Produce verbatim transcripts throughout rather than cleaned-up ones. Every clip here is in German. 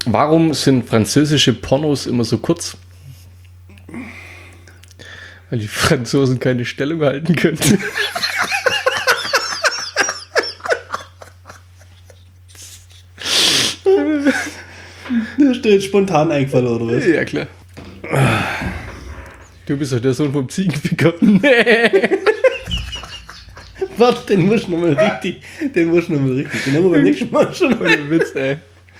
Warum sind französische Pornos immer so kurz? Weil die Franzosen keine Stellung halten können. Der ist dir jetzt spontan eingefallen, oder was? Ja, klar. Du bist doch der Sohn vom Ziegenficker. Nee. Warte, den musst du nochmal richtig. Den musst du nochmal richtig. Den haben wir beim nächsten Mal schon. Ohne Witz, ey.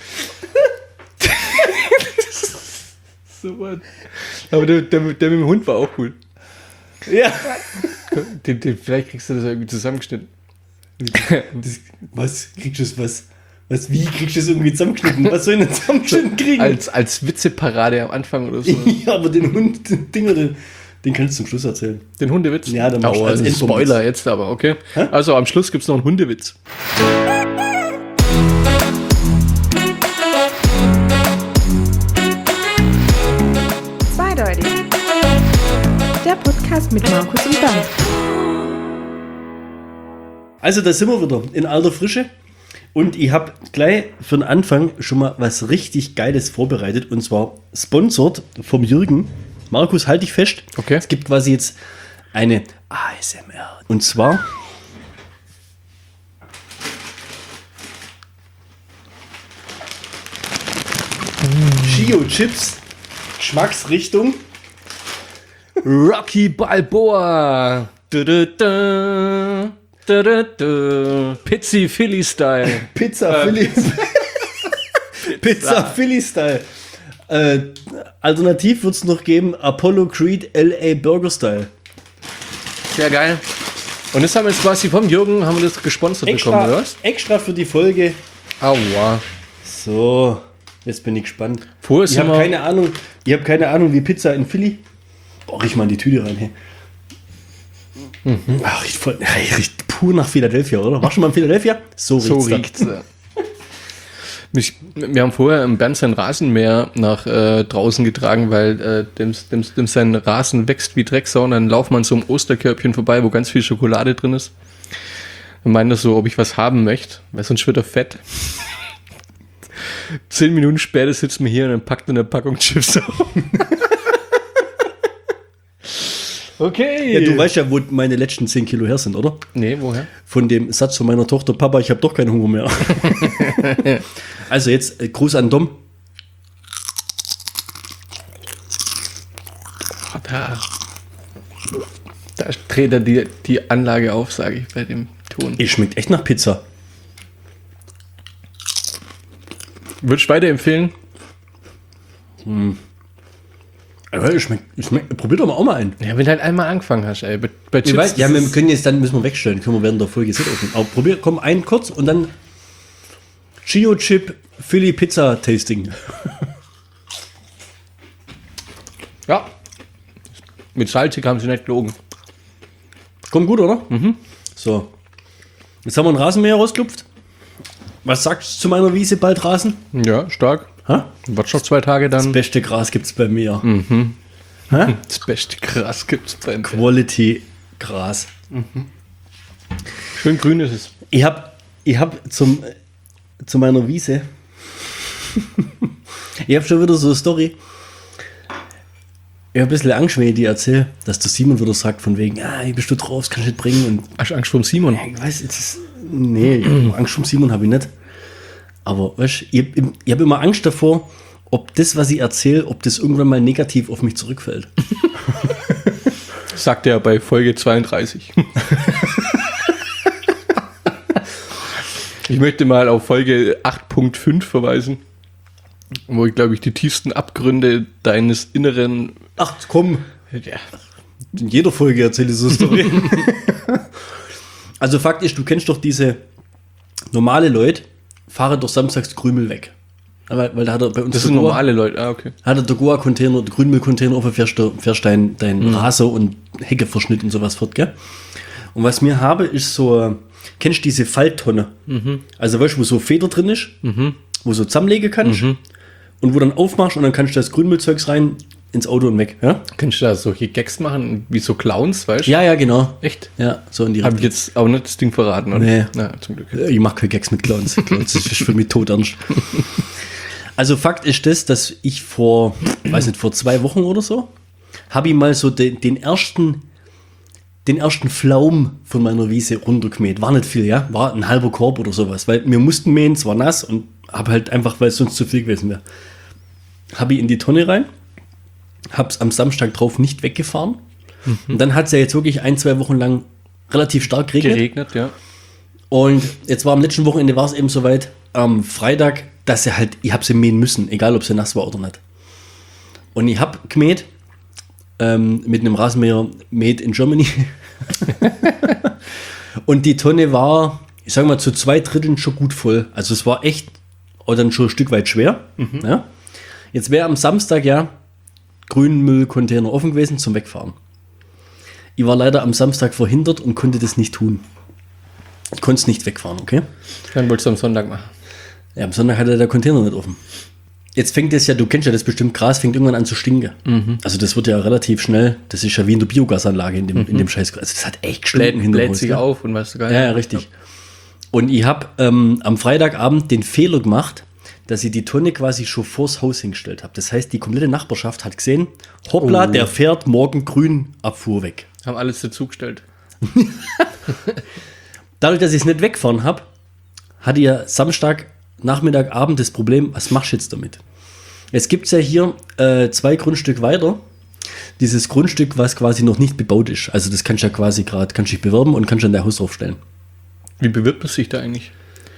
So was. Aber der, der, der mit dem Hund war auch cool. Ja. Den, den, vielleicht kriegst du das irgendwie zusammengeschnitten. Das, was? Kriegst du das was? Was? Wie kriegst du das irgendwie zusammengeschnitten? Was soll ich denn zusammengeschnitten kriegen? Als, als Witzeparade am Anfang oder so. Ja, aber den Hund, den Dinger, den, den kannst du zum Schluss erzählen. Den Hundewitz? Ja, dann machst du oh, als ein Endpunkt. Spoiler jetzt aber, okay. Hä? Also am Schluss gibt es noch einen Hundewitz. Zweideutig. Der Podcast mit Markus und Bernd. Also da sind wir wieder in alter Frische. Und ich habe gleich für den Anfang schon mal was richtig Geiles vorbereitet. Und zwar sponsored vom Jürgen. Markus, halt dich fest. Okay. Es gibt quasi jetzt eine A S M R. Und zwar... Chio Chips. Geschmacksrichtung. Rocky Balboa. Du, du, du. Du, du, du. Pizzi Philly Style. Pizza Philly. Pizza Philly Style. Äh, alternativ wird es noch geben Apollo Creed L A Burger Style. Sehr geil. Und das haben wir jetzt quasi vom Jürgen, haben wir das gesponsert bekommen, oder Extra, was? extra für die Folge. Aua. So, jetzt bin ich gespannt. Vorher Ich sind habe wir- keine Ahnung, ich habe keine Ahnung, wie Pizza in Philly. Boah, riech mal in die Tüte rein. Hey. Mhm. Ach, riecht voll, hey, riecht pur nach Philadelphia, oder? Warst du schon mal in Philadelphia? So riecht's. So da. riecht's. ja. Mich, wir haben vorher im Bernd sein Rasenmäher nach äh, draußen getragen, weil äh, dem, dem, dem sein Rasen wächst wie Drecksau und dann laufen wir an so einem Osterkörbchen vorbei, wo ganz viel Schokolade drin ist. Und meinte so, ob ich was haben möchte, weil sonst wird er fett. Zehn Minuten später sitzen wir hier und dann packt er eine Packung Chips auf. Okay. Ja, du weißt ja, wo meine letzten zehn Kilo her sind, oder? Nee, woher? Von dem Satz von meiner Tochter, Papa, ich habe doch keinen Hunger mehr. Also jetzt äh, Gruß an Dom. Oh, da, da dreht er die, die Anlage auf, sage ich bei dem Ton. Es schmeckt echt nach Pizza. Würdest du weiterempfehlen? Ja, es schmeckt, es schmeckt, probier doch mal auch mal ein. Ja, wenn du halt einmal angefangen hast, ey. Bei, bei Ich Chips, weiß, ja, das wir ist- können jetzt dann, müssen wir wegstellen, können wir während der Folge jetzt nicht öffnen. Aber probier, komm, ein kurz und dann Chio Chip Philly Pizza Tasting. Ja. Mit salzig haben sie nicht gelogen. Kommt gut, oder? Mhm. So. Jetzt haben wir einen Rasenmäher rausgeklopft. Was sagst du zu meiner Wiese bald Rasen? Ja, stark. Ha? Warte noch zwei Tage Das dann. beste Gras gibt's bei mir. Ha? Das beste Gras gibt's bei mir. Quality Gras. Schön grün ist es. Ich hab, ich hab zum, zu meiner Wiese, ich hab schon wieder so eine Story. Ich hab ein bisschen Angst, wenn ich die erzähle, dass der Simon wieder sagt, von wegen, ah, hier bist du drauf, das kannst du nicht bringen. Und Hast du Angst vor dem Simon? ja, ich weiß, jetzt ist, nee, Angst vom Simon habe ich nicht. Aber weißt, ich, ich, ich habe immer Angst davor, ob das, was ich erzähle, ob das irgendwann mal negativ auf mich zurückfällt. Sagt er bei Folge zweiunddreißig. Ich möchte mal auf Folge acht Punkt fünf verweisen, wo ich, glaube ich, die tiefsten Abgründe deines Inneren... Ach komm, Ja, in jeder Folge erzähle ich so eine Story. Also Fakt ist, du kennst doch diese normale Leute, fahren doch samstags Krümel weg. Aber, weil da hat er bei uns das der sind Goa- normale Leute. Ah, okay. hat er der Goa-Container, der Grünmüll-Container auf, fährst du fährst dein, dein Raser und Heckeverschnitt und sowas fort, gell? Und was wir haben, ist so, kennst du diese Falttonne? Also weißt du, wo so Feder drin ist, wo du so zusammenlegen kannst und wo dann aufmachst und dann kannst du das Grünmüllzeugs rein ins Auto und weg, ja? Kannst du da solche Gags machen, wie so Clowns, weißt du? Ja, ja, genau. Echt? Ja, so in die Habe ich jetzt auch nicht das Ding verraten, oder? Nee. Na, zum Glück. Ich mache keine Gags mit Clowns. Clowns ist für mich tot ernst. Also Fakt ist das, dass ich vor, weiß nicht, vor zwei Wochen oder so, habe ich mal so den, den ersten, den ersten Pflaum von meiner Wiese runtergemäht. War nicht viel, ja, war ein halber Korb oder sowas, weil wir mussten mähen, es war nass und habe halt einfach, weil es sonst zu viel gewesen wäre, habe ich in die Tonne rein, habe es am Samstag drauf nicht weggefahren. Mhm. Und dann hat es ja jetzt wirklich ein, zwei Wochen lang relativ stark geregnet. Geregnet, ja. Und jetzt war am letzten Wochenende war es eben soweit, am Freitag, dass sie halt, ich habe sie mähen müssen, egal ob sie nass war oder nicht. Und ich habe gemäht, ähm, mit einem Rasenmäher made in Germany. Und die Tonne war, ich sage mal, zu zwei Dritteln schon gut voll. Also es war echt auch dann schon ein Stück weit schwer. Mhm. Ja. Jetzt wäre am Samstag ja Grünmüllcontainer offen gewesen zum Wegfahren. Ich war leider am Samstag verhindert und konnte das nicht tun. Ich konnte es nicht wegfahren, okay? Dann wolltest du am Sonntag machen. Ja, am Sonntag hatte der Container nicht offen. Jetzt fängt es ja, du kennst ja das bestimmt, Gras fängt irgendwann an zu stinken. Mhm. Also das wird ja relativ schnell, das ist ja wie in der Biogasanlage in dem, mhm. in dem Scheiß. Also das hat echt gestunken hinterher. Bläht sich ja auf und weißt du gar nicht. Ja, ja, richtig. Ja. Und ich habe ähm, am Freitagabend den Fehler gemacht, dass ich die Tonne quasi schon vors Haus hingestellt habe. Das heißt, die komplette Nachbarschaft hat gesehen, hoppla, oh. der fährt morgen Grünabfuhr weg. Haben alles dazugestellt. Dadurch, dass ich es nicht wegfahren habe, hatte ich Samstag, Nachmittag, Abend das Problem, was machst du jetzt damit? Jetzt gibt es ja hier äh, zwei Grundstück weiter, dieses Grundstück, was quasi noch nicht bebaut ist. Also das kannst du ja quasi gerade, kannst dich bewerben und kannst dann dein Haus draufstellen. Wie bewirbt man sich da eigentlich?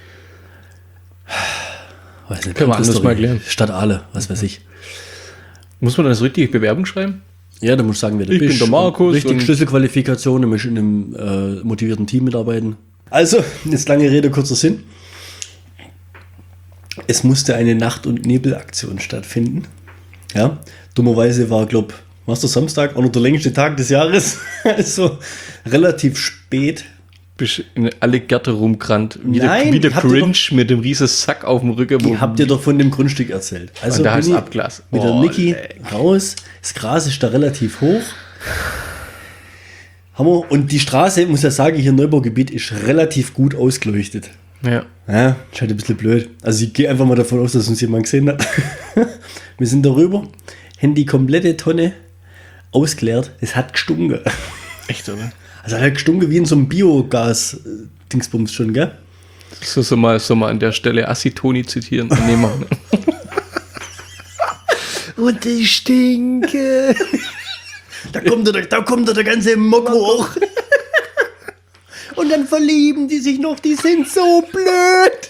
Weiß nicht, können wir anders mal klären. Stadt Aale, was weiß ich. Muss man dann das richtige Bewerbung schreiben? Ja, da musst du sagen, wer du ich bist. Ich bin der Markus. Richtig Schlüsselqualifikation, du musst in einem äh, motivierten Team mitarbeiten. Also, jetzt lange Rede, kurzer Sinn. Es musste eine Nacht- und Nebelaktion stattfinden. Ja, dummerweise war, glaube ich, was der Samstag, auch noch der längste Tag des Jahres. Also relativ spät. Bist in alle Gärte rumgerannt. Wie Nein, der, wie der Cringe doch, mit dem riesen Sack auf dem Rücken. Wo habt ihr doch von dem Grundstück erzählt. Also und da bin ich Abglas. mit oh, der Niki ey. raus. Das Gras ist da relativ hoch. Hammer. Und die Straße, muss ja sagen, hier im Neubaugebiet ist relativ gut ausgeleuchtet. Ja. Ja, ist halt ein bisschen blöd. Also ich gehe einfach mal davon aus, dass uns jemand gesehen hat. Wir sind darüber, haben die komplette Tonne ausgeleert. Es hat gestunken. Echt, oder? Also hat gestunken wie in so einem Biogas-Dingsbums schon, gell? So, so, mal, so mal an der Stelle Assitoni zitieren. Nee, machen. Und die stinke. Da kommt der, da kommt der ganze Mokko hoch. Und dann verlieben die sich noch, die sind so blöd.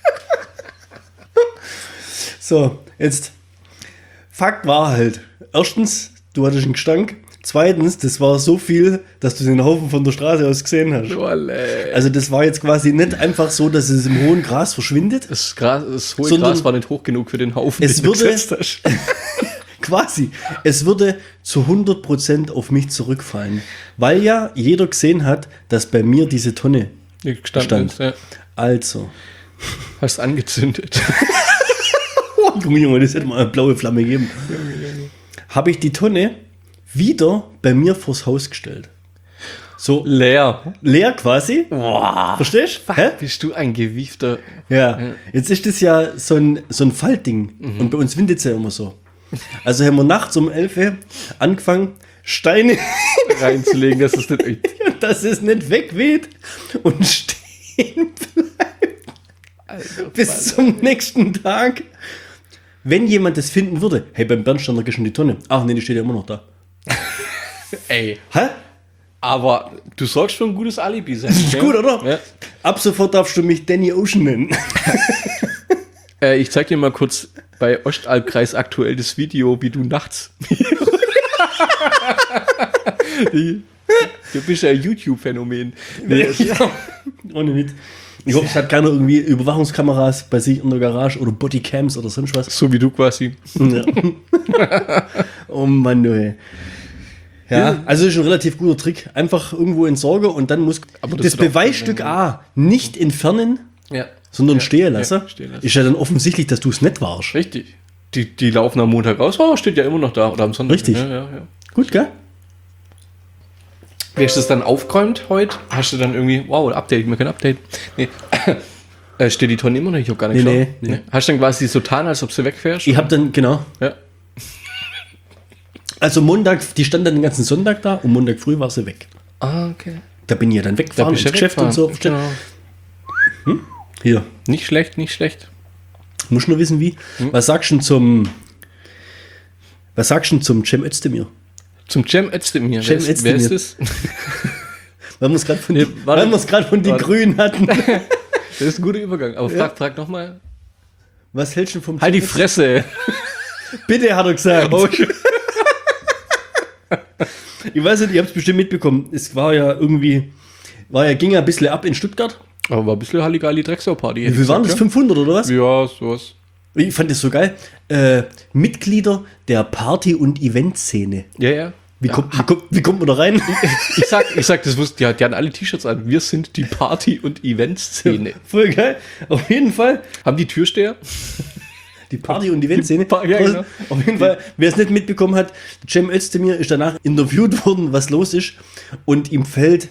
So, jetzt. Fakt war halt, erstens, du hattest einen Gestank. Zweitens, das war so viel, dass du den Haufen von der Straße aus gesehen hast. Olle. Also das war jetzt quasi nicht einfach so, dass es im hohen Gras verschwindet. Das, Gras, das hohe Sondern Gras war nicht hoch genug für den Haufen, es den würde, du gesetzt hast. Quasi. Es würde zu hundert Prozent auf mich zurückfallen. Weil ja jeder gesehen hat, dass bei mir diese Tonne stand. Ist, ja. Also. Hast angezündet. Oh, Junge, Junge, das hätte mal eine blaue Flamme geben. Habe ich die Tonne wieder bei mir vors Haus gestellt. So leer. Leer quasi. Wow. Verstehst du? Hä? Bist du ein gewiefter... Ja. ja. Jetzt ist das ja so ein, so ein Faltding. Mhm. Und bei uns windet es ja immer so. Also haben wir nachts um elf Uhr angefangen, Steine reinzulegen, dass es nicht, dass es nicht wegweht und stehen bleibt. Alter, bis Mann, zum ey. nächsten Tag. Wenn jemand das finden würde, hey, beim Bernsteiner gehst du in die Tonne. Ach nee, die steht ja immer noch da. Ey. Hä? Aber du sorgst für ein gutes Alibi. Das ist ja? Gut, oder? Ja. Ab sofort darfst du mich Danny Ocean nennen. äh, ich zeig dir mal kurz bei Ostalbkreis aktuell das Video, wie du nachts... die, du bist ja ein YouTube-Phänomen. Nee, ja, ohne Witz. Ich hoffe, es hat keiner irgendwie Überwachungskameras bei sich in der Garage oder Bodycams oder sonst was. So wie du quasi. Ja. Oh Mann, du ey. Ja, ja, also ist ein relativ guter Trick. Einfach irgendwo entsorgen und dann muss aber das, das Beweisstück A nicht entfernen, ja. sondern ja. stehen lassen. Ja, stehen lassen. Ist ja dann offensichtlich, dass du es nicht warst. Richtig. Die, die laufen am Montag raus. Oh, steht ja immer noch da. Oder am Sonntag. Richtig. Ja, ja, ja. Gut, gell? Wie hast du das dann aufgeräumt heute? Hast du dann irgendwie, wow, Update, mir kein Update. Nee. Äh, steht die Tonne immer noch? Ich hab gar nicht Nee, geschaut. nee, nee. Hast du dann quasi so getan, als ob du wegfährst? Ich habe dann, genau, Ja. also Montag, die stand dann den ganzen Sonntag da und Montag früh war sie weg. Ah, okay. Da bin ich ja dann Da weggefahren bist ins du Geschäft und so. weggefahren. Genau. Hier, Nicht schlecht, nicht schlecht. muss nur wissen, wie. Hm? Was sagst du denn zum, was sagst du denn zum Cem Özdemir? Zum Cem Özdemir. Cem Wer ist, wer ist das? Weil wir es gerade von, Nee, die- warte. weil wir es gerade von den Warte. Grünen hatten. Das ist ein guter Übergang. Aber Ja. frag, frag nochmal. Was hältst du vom Halt die Cem Fresse. Özdemir? Bitte, hat er gesagt. Oh, Ich weiß nicht, ihr habt es bestimmt mitbekommen. Es war ja irgendwie, war ja, ging ja ein bisschen ab in Stuttgart. Aber war ein bisschen Halligalli Drecksau-Party. Wie viel waren das? fünfhundert oder was? Ja, sowas. Ich fand das so geil. Äh, Mitglieder der Party- und Eventszene. Ja, ja. Wie, kommt, wie, kommt, wie kommt man da rein? Ich sag, ich sag, das wusste, die, hat- die hatten alle T-Shirts an. Wir sind die Party- und Event-Szene. Voll geil. Auf jeden Fall. Haben die Türsteher? Die Party- und Eventszene. Die Pa- ja, genau. Auf jeden Fall, wer es nicht mitbekommen hat, Cem Özdemir ist danach interviewt worden, was los ist. Und ihm fällt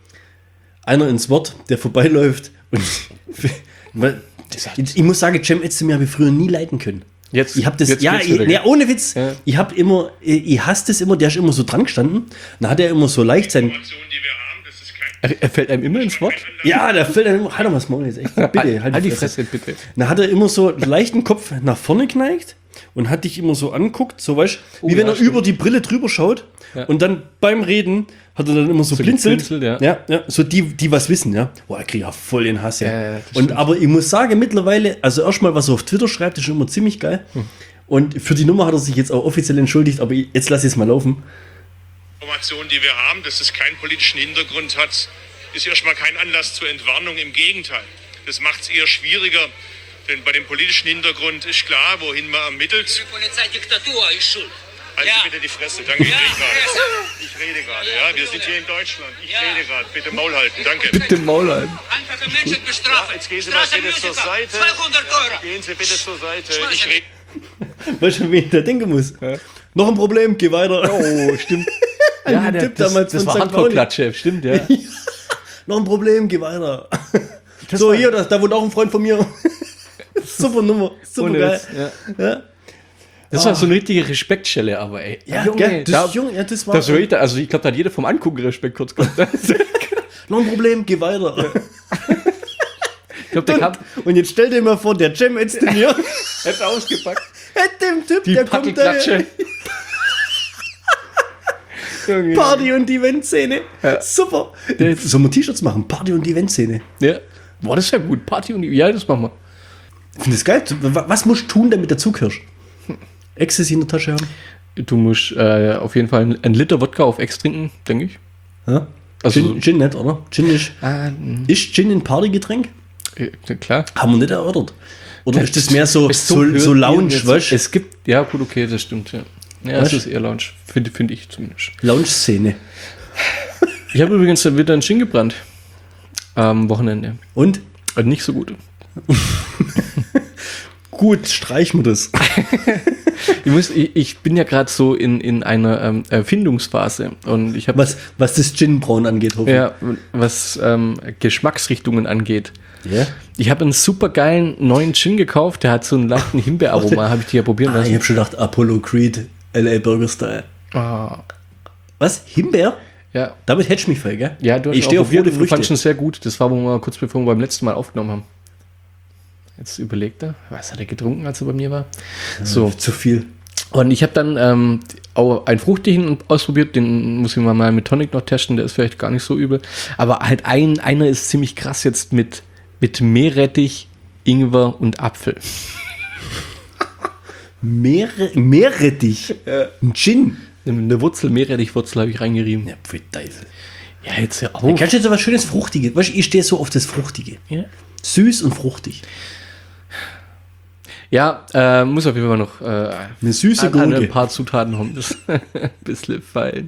einer ins Wort, der vorbeiläuft. Und weil- ich, ich muss sagen, Cem Özdemir habe ich früher nie leiten können. Jetzt, Ich habe das, jetzt ja, geht's ich, wieder. nee, ohne Witz. Ja. Ich habe immer, ich, ich hasse das immer, der ist immer so dran gestanden. Dann hat er immer so leicht sein. Die wir haben, das ist kein Er, er fällt einem immer ins Wort. Ja, der fällt dann immer. Halt doch mal das Maul jetzt, echt. Bitte, halt, halt, halt die Fresse, bitte. Dann hat er immer so leichten Kopf nach vorne geneigt und hat dich immer so anguckt, so weißt Oh, wie wenn ja, er stimmt. über die Brille drüber schaut. Ja. Und dann beim Reden hat er dann immer so, So blinzelt. geblinzelt, ja. ja, ja. So die, die was wissen, ja. Boah, da krieg ich ja voll den Hass, ja. Ja, ja, das und stimmt. aber ich muss sagen, mittlerweile, also erstmal, was er auf Twitter schreibt, ist schon immer ziemlich geil. Hm. Und für die Nummer hat er sich jetzt auch offiziell entschuldigt, aber jetzt lass ich es mal laufen. Information, die wir haben, dass es keinen politischen Hintergrund hat, ist erstmal kein Anlass zur Entwarnung. Im Gegenteil, das macht es eher schwieriger, denn bei dem politischen Hintergrund ist klar, wohin man ermittelt. Die Polizeidiktatur ist schuld. Halten Ja. Sie bitte die Fresse, danke, ich Ja, rede gerade. Fresse. Ich rede gerade, ja, wir sind hier in Deutschland. Ich Ja. rede gerade, bitte Maul halten, danke. Bitte Maul halten. Einfache Menschen bestrafen. Jetzt gehen Sie mal bitte zur Straßenmusiker, Seite. zweihundert Euro. Gehen Sie bitte zur Seite. Schmeißen. Ich rede. Weißt du, wie ich da denken muss? Noch ein Problem, geh weiter. Oh, stimmt. Ja, den der, Typ das, damals das von war Sankt Pauli. Handballklatsch, stimmt, ja. Noch ein Problem, geh weiter. so, hier, da, da wohnt auch ein Freund von mir. Super Nummer, super Ohne geil. Witz, ja. Ja, Das war so eine richtige Respektschelle, aber ey. ja Junge, gell, das, da, ist jung, ja, das war. das war jeder, also ich glaube, da hat jeder vom Angucken Respekt kurz gehabt. Noch ein Problem, geh weiter. Ich glaube, der kam, Und jetzt stell dir mal vor, der Cem Özdemir hätte ausgepackt. hat dem Typ, Die der kommt da. Packelklatsche. Junge. Party- und Eventszene. Ja. Super. Der- Sollen wir T-Shirts machen? Party- und Eventszene. Ja. Boah, das ist ja gut. Party und ja, das machen wir. Ich finde das geil. Wa- Was musst du tun, damit du dazugehörst? Ecstasy in der Tasche haben? Du musst äh, auf jeden Fall einen Liter Wodka auf Ex trinken, denke ich. Ja? Also- Gin, Gin nicht, oder? Gin ist. Ah, Ist Gin ein Partygetränk? äh, klar. Haben wir nicht erörtert. Oder ist das mehr so, Ist so, blöd, so Lounge, jetzt- weißt du? Es gibt, ja gut, okay, das stimmt, ja. Ja, Weißt? es ist eher Lounge, finde find ich zumindest. Lounge-Szene. Ich habe übrigens dann wieder einen Gin gebrannt. Am Wochenende. Und? Äh, nicht so gut. Gut, streichen wir das. Ich, muss, ich, ich bin ja gerade so in, in einer ähm, Erfindungsphase und ich habe Was, was das Gin-Brauen angeht, hoffe ich. ja, was ähm, Geschmacksrichtungen angeht. Ja? Ich habe einen super geilen neuen Gin gekauft, der hat so einen leichten Himbeeraroma, habe ich dir ja probieren Ah, ich lassen. habe schon gedacht, Apollo Creed, L A Burger Style. Ah, Was? Himbeer? ja. Damit hättest du mich voll, gell? Ja, du hast ich auch stehe auf probiert rote und du fandst Früchte. ihn sehr gut. Das war, wo wir kurz bevor wir beim letzten Mal aufgenommen haben. Jetzt überlegt er, was hat er getrunken, als er bei mir war? So, Zu viel. und ich habe dann ähm, auch einen fruchtigen ausprobiert, den muss ich mal mal mit Tonic noch testen, der ist vielleicht gar nicht so übel. Aber halt ein, einer ist ziemlich krass jetzt mit, mit Meerrettich, Ingwer und Apfel. Meere, Meerrettich. Ein Gin. Eine Wurzel, Meerrettichwurzel habe ich reingerieben. Ja, pfui Teufel. Ja, jetzt ja Ja, auch. kannst du jetzt so was Schönes Fruchtiges? Weißt du, ich stehe so auf das Fruchtige. Ja, Süß und fruchtig. ja äh, muss auf jeden Fall noch äh, Eine süße an, an Gurke. ein paar Zutaten haben. Das ein bisschen fein.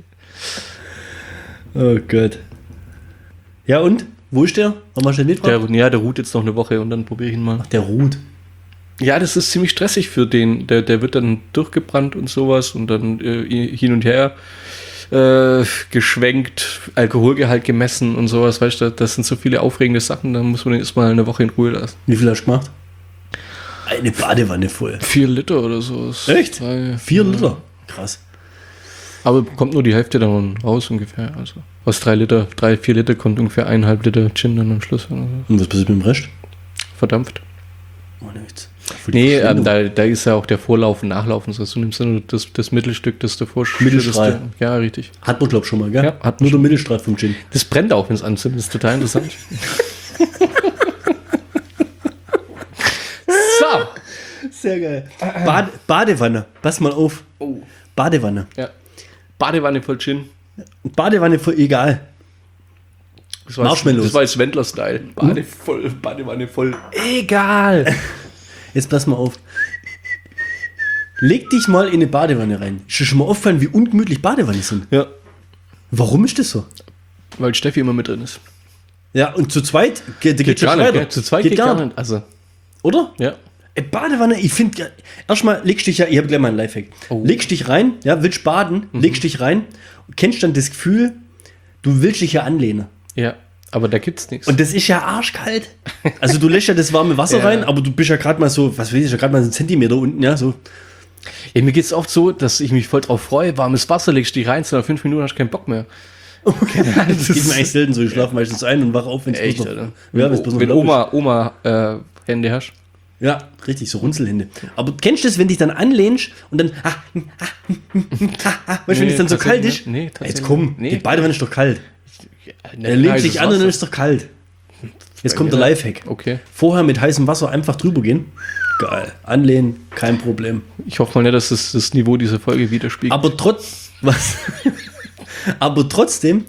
Oh Gott. Ja, und? Wo ist der? Haben wir schon Der, mitgebracht? ja, der ruht jetzt noch eine Woche und dann probiere ich ihn mal. Der ruht. Ja, das ist ziemlich stressig für den. Der, der wird dann durchgebrannt und sowas und dann äh, hin und her. äh, geschwenkt, Alkoholgehalt gemessen und sowas, weißt du, das sind so viele aufregende Sachen, da muss man den erstmal eine Woche in Ruhe lassen. Wie viel hast du gemacht? Eine Badewanne voll. Vier Liter oder so. ist Echt? Drei, Vier Liter? Krass. Aber kommt nur die Hälfte dann raus ungefähr. Also aus drei Liter, drei, vier Liter kommt ungefähr eineinhalb Liter Gin dann am Schluss. Oder so. Und was passiert mit dem Rest? Verdampft. Ohne Witz. Für die Nee, ähm, Verschwendung. da, da ist ja auch der Vorlauf und Nachlauf und so. Du nimmst nur das, das Mittelstück, das davor Mittelstrahl. schüttest. Ja, richtig. Hat man, glaub ich, schon mal, gell? Ja, hat Nur der Mittelstrahl vom Gin. Das brennt auch, wenn es anzündet. Das ist total interessant. So. Sehr geil. Bad, Badewanne. Pass mal auf. Oh. Badewanne. Ja. Badewanne voll Gin. Badewanne voll, egal. Das war Marshmallows. Das war jetzt Wendler-Style. Bade voll, Badewanne voll. Egal. Jetzt pass mal auf. Leg dich mal in eine Badewanne rein. Ist dir schon mal aufgefallen, wie ungemütlich Badewanne sind? Ja, Warum ist das so? weil Steffi immer mit drin ist. Ja, und zu zweit geht, geht, gar schon nicht, weiter. gell? Zu zweit geht, gar nicht. Also, Oder? ja. Ey, Badewanne, ich finde, erstmal legst dich ja, ich habe gleich mal einen Lifehack. Oh. Legst dich rein, ja, willst baden, Mhm. legst dich rein, kennst dann das Gefühl, du willst dich ja anlehnen. Ja, aber da gibt's nichts. Und das ist ja arschkalt. Also du lässt ja das warme Wasser Ja. rein, aber du bist ja gerade mal so, was weiß ich, ja gerade mal so einen Zentimeter unten, ja, so. Ja, mir geht's oft so, dass ich mich voll drauf freue. Warmes Wasser, legst dich rein, nach fünf Minuten hast du keinen Bock mehr. Das geht mir eigentlich selten so, ich schlafe meistens ein und wache auf, wenn es Echt, bloß noch, Alter. ja, wenn's bloß noch Wenn laut ist. Oma, Oma äh, Hände hast. Ja, richtig, so Runzelhände. Aber kennst du das, wenn dich dann anlehnst und dann, ah, ah, ah, ah, weißt du, wenn Nee, es dann so kalt tatsächlich ist? nicht. Nee, tatsächlich Jetzt komm, nicht. Nee. die Badewanne ist doch kalt. Er Er lehnt sich an und dann ist doch kalt. Jetzt kommt der Ja. Lifehack. Okay. Vorher mit heißem Wasser einfach drüber gehen. Geil. Anlehnen, kein Problem. Ich hoffe mal nicht, dass das das Niveau dieser Folge widerspiegelt. Aber trotz, was? Aber trotzdem,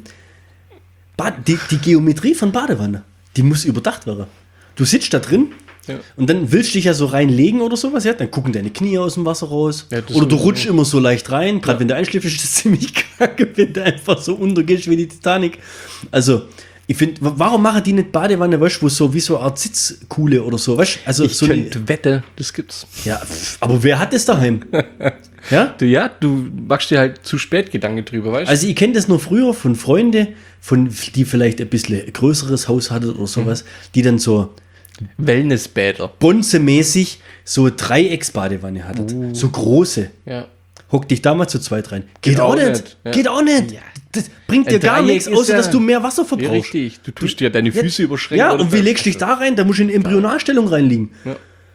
Bad, die, die Geometrie von Badewanne, die muss überdacht werden. Du sitzt da drin Ja. und dann willst du dich ja so reinlegen oder sowas, ja? Dann gucken deine Knie aus dem Wasser raus. Ja, das oder du sowieso. rutschst immer so leicht rein. Gerade wenn du einschläfst, ist das ziemlich kacke, wenn du einfach so untergehst wie die Titanic. Also, ich finde, warum machen die nicht Badewanne, weißt du, wo so wie so eine Art Sitzkuhle oder so, weißt du? Also, ich so eine, könnte wette, das gibt's. ja, pf, aber wer hat das daheim? Ja? Du, ja, du machst dir halt zu spät Gedanken drüber, weißt du? Also ich kenne das nur früher von Freunden, von, die vielleicht ein bisschen ein größeres Haus hatten oder sowas, die dann so Wellnessbäder. bonzemäßig so Dreiecksbadewanne hatten. So große. Ja. Hock dich da mal zu zweit rein. Geht, Geht auch auch nicht. nicht, ja. Geht auch nicht. Das bringt dir Ein gar Dreieck nichts, ist außer ja- dass du mehr Wasser Ja, verbrauchst. richtig. Du tust dir deine Füße überschränken. Ja, oder und wie was? legst du dich da rein? Da musst du in Embryonalstellung reinliegen. Ja.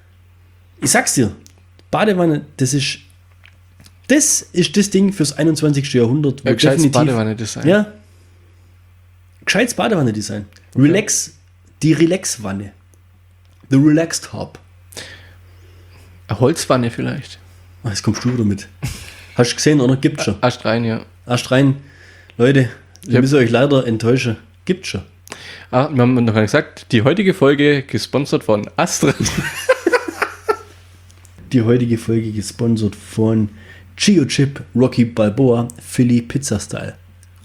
Ich sag's dir, Badewanne, das ist das ist das Ding fürs einundzwanzigste Jahrhundert. wo Ja, gescheites definitiv- Badewanne-Design. Ja. Gescheites Badewanne-Design. Relax, die Relax-Wanne. The Relaxed Tub. Eine Holzwanne vielleicht. Ah, jetzt kommst du wieder mit. Hast du gesehen, oder? Gibt's schon. Erst rein, ja. Erst rein. Leute, wir Yep. müssen euch leider enttäuschen. Gibt's schon. Ah, wir haben noch gar nicht gesagt, die heutige Folge gesponsert von Astra. Die heutige Folge gesponsert von Gio Chip Rocky Balboa Philly Pizza Style.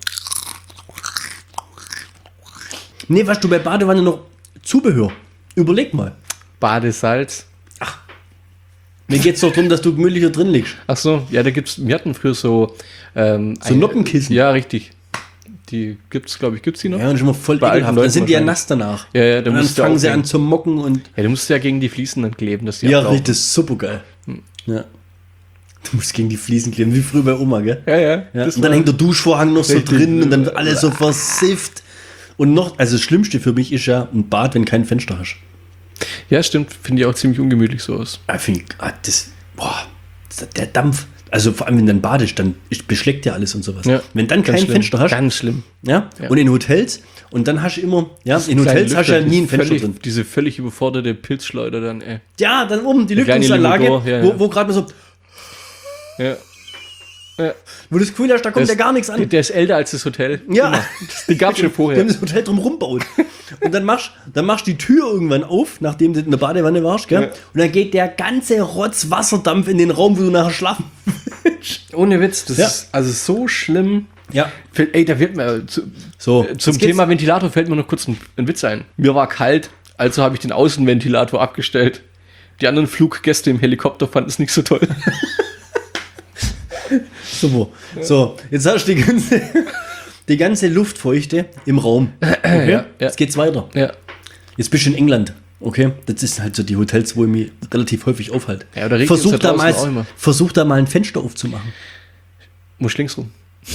Nee, was du bei Badewanne noch Zubehör. Überleg mal. Badesalz. Mir geht's doch darum, dass du gemütlicher drin liegst. Ach so, ja, da gibt's, wir hatten früher so, ähm, So Noppenkissen. Ja, richtig. Die gibt's, glaube ich, gibt's die noch? Ja, und ist immer voll Bei alten ekelhaft. Dann Leuten sind die ja wahrscheinlich. nass danach. Ja, ja, da und dann musst du fangen sie aufhängen. an zu mocken und. Ja, du musst ja gegen die Fliesen dann kleben, dass die Ja, ablaufen. richtig, das ist super geil. Ja. Du musst gegen die Fliesen kleben, wie früher bei Oma, gell? Ja, ja. Ja, das und dann war- hängt der Duschvorhang noch so Richtig. drin und dann wird alles so versifft. Und noch, also das Schlimmste für mich ist ja ein Bad, wenn kein Fenster hast. Ja, stimmt. Finde ich auch ziemlich ungemütlich so aus. Ich finde, ah, das, boah, das, der Dampf. Also vor allem, wenn du dann badest, dann ist- beschlägt ja alles und sowas. Ja, Wenn dann ganz kein schlimm. Fenster hast, Ganz schlimm. ja, Ja. und in Hotels, und dann hast du immer, ja, in Kleine Hotels hast du ja Lüfter, nie ein die Fenster völlig, drin. Diese völlig überforderte Pilzschleuder dann, ey. Ja, dann oben die kleine Lüftungsanlage, Limodor, ja, wo, ja. wo gerade mal so, Ja. Ja. wo du das Gefühl hast, da kommt Das- ja gar nichts an. Der ist älter als das Hotel. Ja. Immer. Die gab's schon Die vorher. haben das Hotel drum rumbaut. Und dann machst dann machst du die Tür irgendwann auf, nachdem du in der Badewanne warst, gell? Ja. Und dann geht der ganze Rotz Wasserdampf in den Raum, wo du nachher schlafen willst. Ohne Witz, das Ja. ist also so schlimm. Ja. Fällt- Ey, da wird mir zu, So, äh, zum jetzt geht's- Thema Ventilator fällt mir noch kurz ein, ein Witz ein. Mir war kalt, also habe ich den Außenventilator abgestellt. Die anderen Fluggäste im Helikopter fanden es nicht so toll. Super. So, jetzt hast du die ganze, die ganze Luftfeuchte im Raum. Okay? Ja, ja. Jetzt geht's weiter. Ja. Jetzt bist du in England. Okay? Das ist halt so die Hotels, wo ich mich relativ häufig aufhalte. Ja, da regnet es versuch, ja da draußen mal, auch immer. versuch da mal ein Fenster aufzumachen. Muss links rum.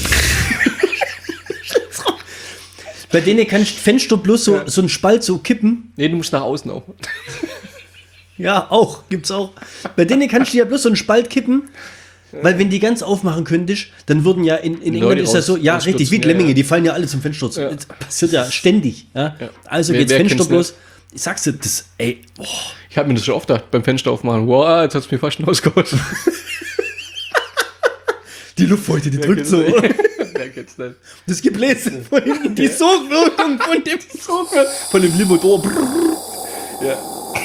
Bei denen kannst du Fenster bloß so, so einen Spalt so kippen. Nee, du musst nach außen auch. Ja, auch. Gibt's auch. Bei denen kannst du ja bloß so einen Spalt kippen. Weil wenn die ganz aufmachen könntest, dann würden ja in, in England Leute ist ja so, ja raus- richtig, wie die rausstürzen, Lemminge, ja, ja. die fallen ja alle zum Fenster. Ja. Das passiert ja ständig. Ja? Ja. Also Wer- geht's wer Fenster kennt's bloß. Ich sag's dir, das, ey, boah. Ich habe mir das schon oft gedacht, beim Fenster aufmachen. Wow, jetzt hat's mir fast schon ausgehauen. Die Luftfeuchte, die drückt so. Wer kennt's nicht? Das Gebläse von hinten, die Sogwirkung von dem Sogwirkung, von dem Limodor. Ja.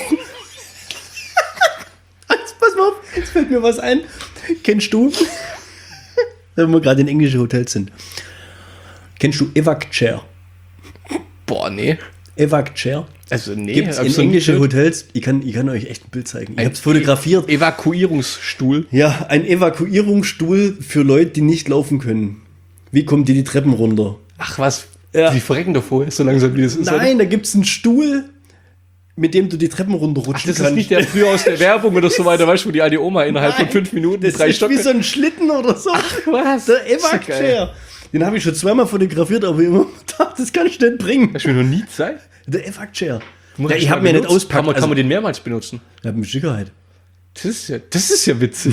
Jetzt pass mal auf, jetzt fällt mir was ein. Kennst du, wenn wir gerade in englische Hotels sind, kennst du Evac Chair? Boah, nee. Evac Chair? Also nee. Gibt es hab's in noch nie englische gehört. Hotels, ich kann, ich kann euch echt ein Bild zeigen. Ich Ein habe es fotografiert. Evakuierungsstuhl. Ja, ein Evakuierungsstuhl für Leute, die nicht laufen können. Wie kommen die die Treppen runter? Ach was, Ja. die verrecken doch vorher, so langsam wie das ist. oder? Nein, da gibt es einen Stuhl, mit dem du die Treppen Ach, runterrutschen das ist nicht der früher aus der Werbung oder so weiter, weißt du, wo die alte Oma innerhalb von Nein, fünf Minuten Das drei ist Stock. wie so ein Schlitten oder so. Ach, was? Der Evac Das ist geil. Chair. Den habe ich schon zweimal fotografiert, aber immer gedacht, das kann ich nicht bringen. Hast du mir noch nie Zeit? Der Evac Chair. Muss Ja, ich ich mal habe mir nicht benutzen. auspackt. Kann man, also, kann man den mehrmals benutzen? ja, mit Sicherheit. Das ist ja, das ist ja witzig.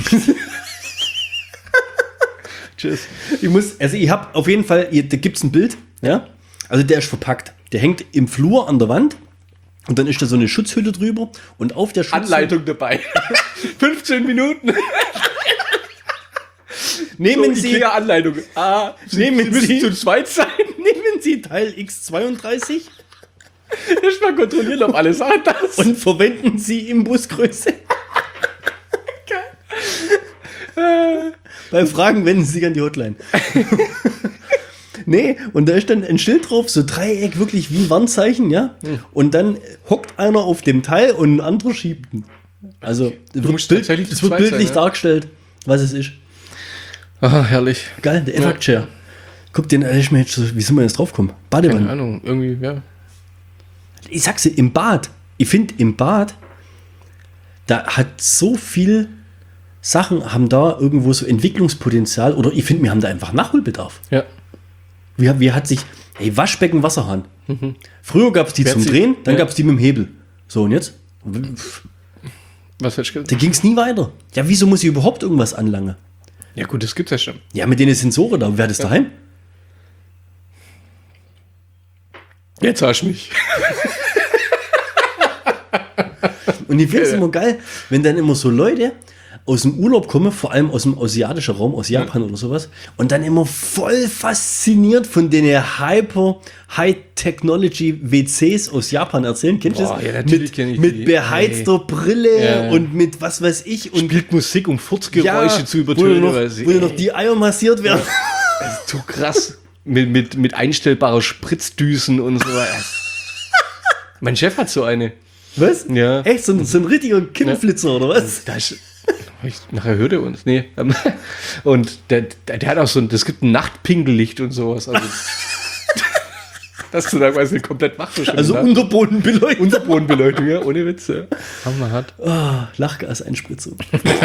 Tschüss. Ich muss, also ich habe auf jeden Fall, hier, da gibt es ein Bild, ja. Also der ist verpackt. Der hängt im Flur an der Wand und dann ist da so eine Schutzhülle drüber und auf der Schutzhülle Anleitung dabei. fünfzehn Minuten. nehmen so, Sie, Ikea-Anleitung. Ah, Nehmen Sie müssen Sie- zu zweit sein. nehmen Sie Teil X zweiunddreißig Erstmal kontrollieren, ob alles hat das. und verwenden Sie Imbusgröße. Bei Fragen wenden Sie sich an die Hotline. Nee, und da ist dann ein Schild drauf, so Dreieck, wirklich wie ein Warnzeichen, ja. Und dann hockt einer auf dem Teil und ein anderer schiebt ihn. Also, es wird, musst Bild, tatsächlich es zu wird zweit bildlich sein, ja. dargestellt, was es ist. Ah, herrlich. Geil, der Evac Chair. Guck den, ich mir jetzt so, wie sind wir jetzt draufgekommen? Keine Badewanne. Ahnung, irgendwie, ja. Ich sag's dir, im Bad. Ich finde, im Bad, da hat so viel Sachen, haben da irgendwo so Entwicklungspotenzial. Oder ich finde, wir haben da einfach Nachholbedarf. Ja. Wie, wie hat sich, hey, Waschbecken, Wasserhahn. Früher gab es die Wer zum hat sie- Drehen, dann ja. gab es die mit dem Hebel. So, und jetzt? Was hättest du gesagt? Da ging es nie weiter. Ja, wieso muss ich überhaupt irgendwas anlangen? Ja gut, das gibt's ja schon. Ja, mit den Sensoren da. Wer hat das daheim? Jetzt hast du mich. Und ich finde es immer geil, wenn dann immer so Leute aus dem Urlaub kommen, vor allem aus dem asiatischen Raum, aus Japan oder sowas, und dann immer voll fasziniert von den Hyper High Technology W Cs aus Japan erzählen. Kennst du Boah, das? ja, natürlich mit, kenn ich mit die. beheizter Brille Ja, ja. und mit was weiß ich. Und Spielt Musik, um Furzgeräusche zu wo übertönen. noch, weil sie- wo noch die Eier massiert werden. Das ist so krass. mit, mit, mit einstellbarer Spritzdüsen und so. Mein Chef hat so eine. Was? Ja. Echt? So ein, so ein richtiger Kinnflitzer oder was? Da ist, ich, nachher hört er uns. Nee. ähm, Und der, der, der hat auch so ein, es gibt ein Nachtpinkellicht und sowas. Also, dass du da quasi komplett wach bist. Also Unterbodenbeleuchtung. Unterbodenbeleuchtung, ja, ohne Witze. Hammer hat. Ah, Lachgaseinspritzung.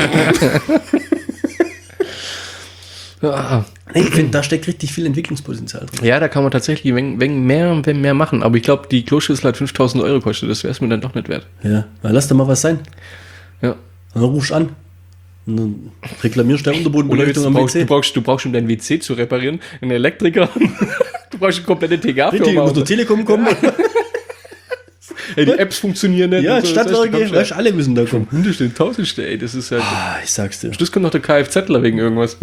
Ja. Nee, ich finde, da steckt richtig viel Entwicklungspotenzial drin. Ja, da kann man tatsächlich wenn, wenn mehr, wenn mehr machen. Aber ich glaube, die Kloschüssel hat fünftausend Euro gekostet. Das wäre es mir dann doch nicht wert. Ja, na, lass da mal was sein. Ja. Und dann rufst du an. Und dann reklamierst du der Oder Unterbodenbeleuchtung du am brauchst, W du, C. brauchst, du brauchst, um dein W C zu reparieren, einen Elektriker. Du brauchst eine komplette T G Richtig, A-Firma. muss der Telekom kommen. Ey, die Apps funktionieren nicht. Ja, und so. Das heißt, Stadtwerke, du kommst weißt, alle müssen da kommen. ja Hundertste, Tausendste, ey. Das ist halt. Ah, ich sag's dir. Das kommt noch der Kfzler wegen irgendwas.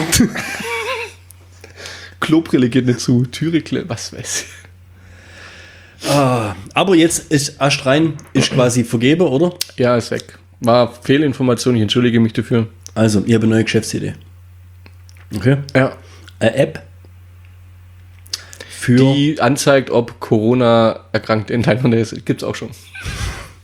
Klobrille geht nicht zu, Türe klemmt, was weiß ich. Ah, aber jetzt ist Astrein ist quasi vergeben, oder? Ja, ist weg. War Fehlinformation, ich entschuldige mich dafür. Also, ich habe eine neue Geschäftsidee. Okay? Ja. Eine App für... Die anzeigt, ob Corona erkrankt in deinem Nähe ist. Gibt's auch schon.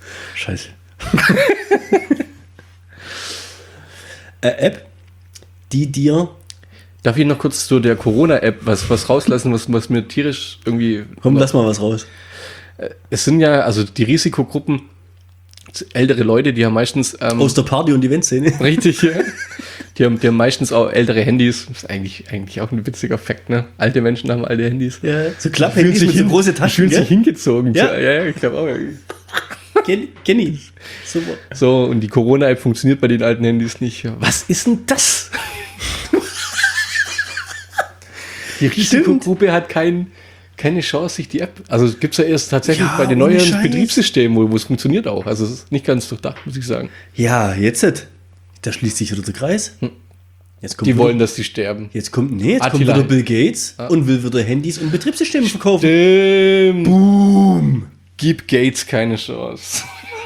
Scheiße. Eine App, die dir... Darf ich noch kurz zu der Corona-App was, was rauslassen, was, was mir tierisch irgendwie... Komm, lass mal was raus. Es sind ja, also die Risikogruppen, ältere Leute, die haben meistens... Ähm, Aus der Party- und Eventszene. Richtig, ja. Die haben, die haben meistens auch ältere Handys. Das ist eigentlich, eigentlich auch ein witziger Fakt, ne? Alte Menschen haben alte Handys. Ja, so Klapphandys mit so große Taschen, fühlen gell? sich hingezogen. Ja. Ja, ja, ich glaube auch. Kenn, kenn ich. Super. So, und die Corona-App funktioniert bei den alten Handys nicht. Was ist denn das? Die Risikogruppe hat kein, keine Chance, sich die App... Also es gibt es ja erst tatsächlich Ja, bei den ohne neuen Scheiß. Betriebssystemen, wo, wo es funktioniert auch. Also es ist nicht ganz durchdacht, muss ich sagen. Ja, jetzt. Da schließt sich wieder der Kreis. Jetzt kommt Die wieder, wollen, dass die sterben. Jetzt kommt, nee, jetzt Attila. kommt wieder Bill Gates und will wieder Handys und Betriebssysteme verkaufen. Stimmt. Boom. Gib Gates keine Chance.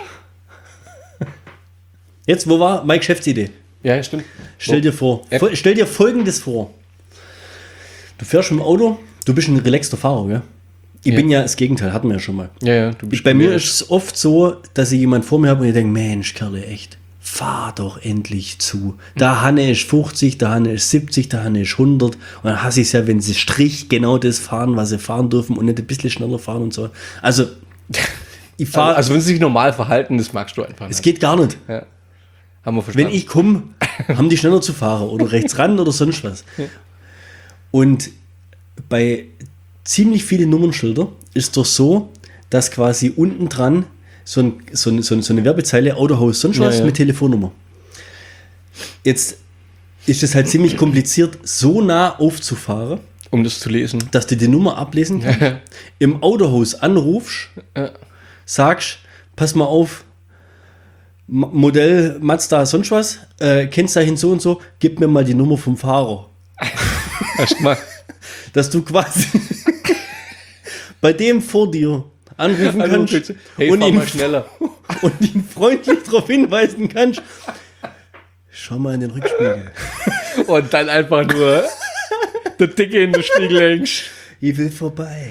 Jetzt, wo war meine Geschäftsidee? Ja, stimmt. Stell dir vor, App. Fol- stell dir Folgendes vor. Du fährst im Auto, du bist ein relaxter Fahrer, gell? Ich Ja. bin ja das Gegenteil, hatten wir ja schon mal. Ja, ja, du bist Bei mir generisch. ist es oft so, dass ich jemanden vor mir habe und ich denke, Mensch, Kerle, echt, fahr doch endlich zu. Da Hanne ist fünfzig, da Hanne ist siebzig, da Hanne ist hundert. Und dann hasse ich es ja, wenn sie Strich genau das fahren, was sie fahren dürfen und nicht ein bisschen schneller fahren und so. Also, ich fahre, Also, also wenn sie sich normal verhalten, das magst du einfach es nicht. geht gar nicht. Ja. Haben wir verstanden. Wenn ich komme, haben die schneller zu fahren oder rechts ran oder sonst was. Und bei ziemlich vielen Nummernschilder ist doch so, dass quasi unten dran so, ein, so, ein, so, ein, so eine Werbezeile, Autohaus, sonst was Ja, ja. mit Telefonnummer. Jetzt ist es halt ziemlich kompliziert, so nah aufzufahren, um das zu lesen. dass du die Nummer ablesen kannst. Ja. Im Autohaus anrufst, Ja. sagst, pass mal auf, M- Modell Mazda sonst was, äh, Kennzeichen so und so, gib mir mal die Nummer vom Fahrer. Erstmal. Dass du quasi bei dem vor dir anrufen Also, kannst bitte. Hey, und, fahr ihn, mal schneller. und ihn freundlich darauf hinweisen kannst. Schau mal in den Rückspiegel. Und dann einfach nur der Dicke in den Spiegel hängst. Ich will vorbei.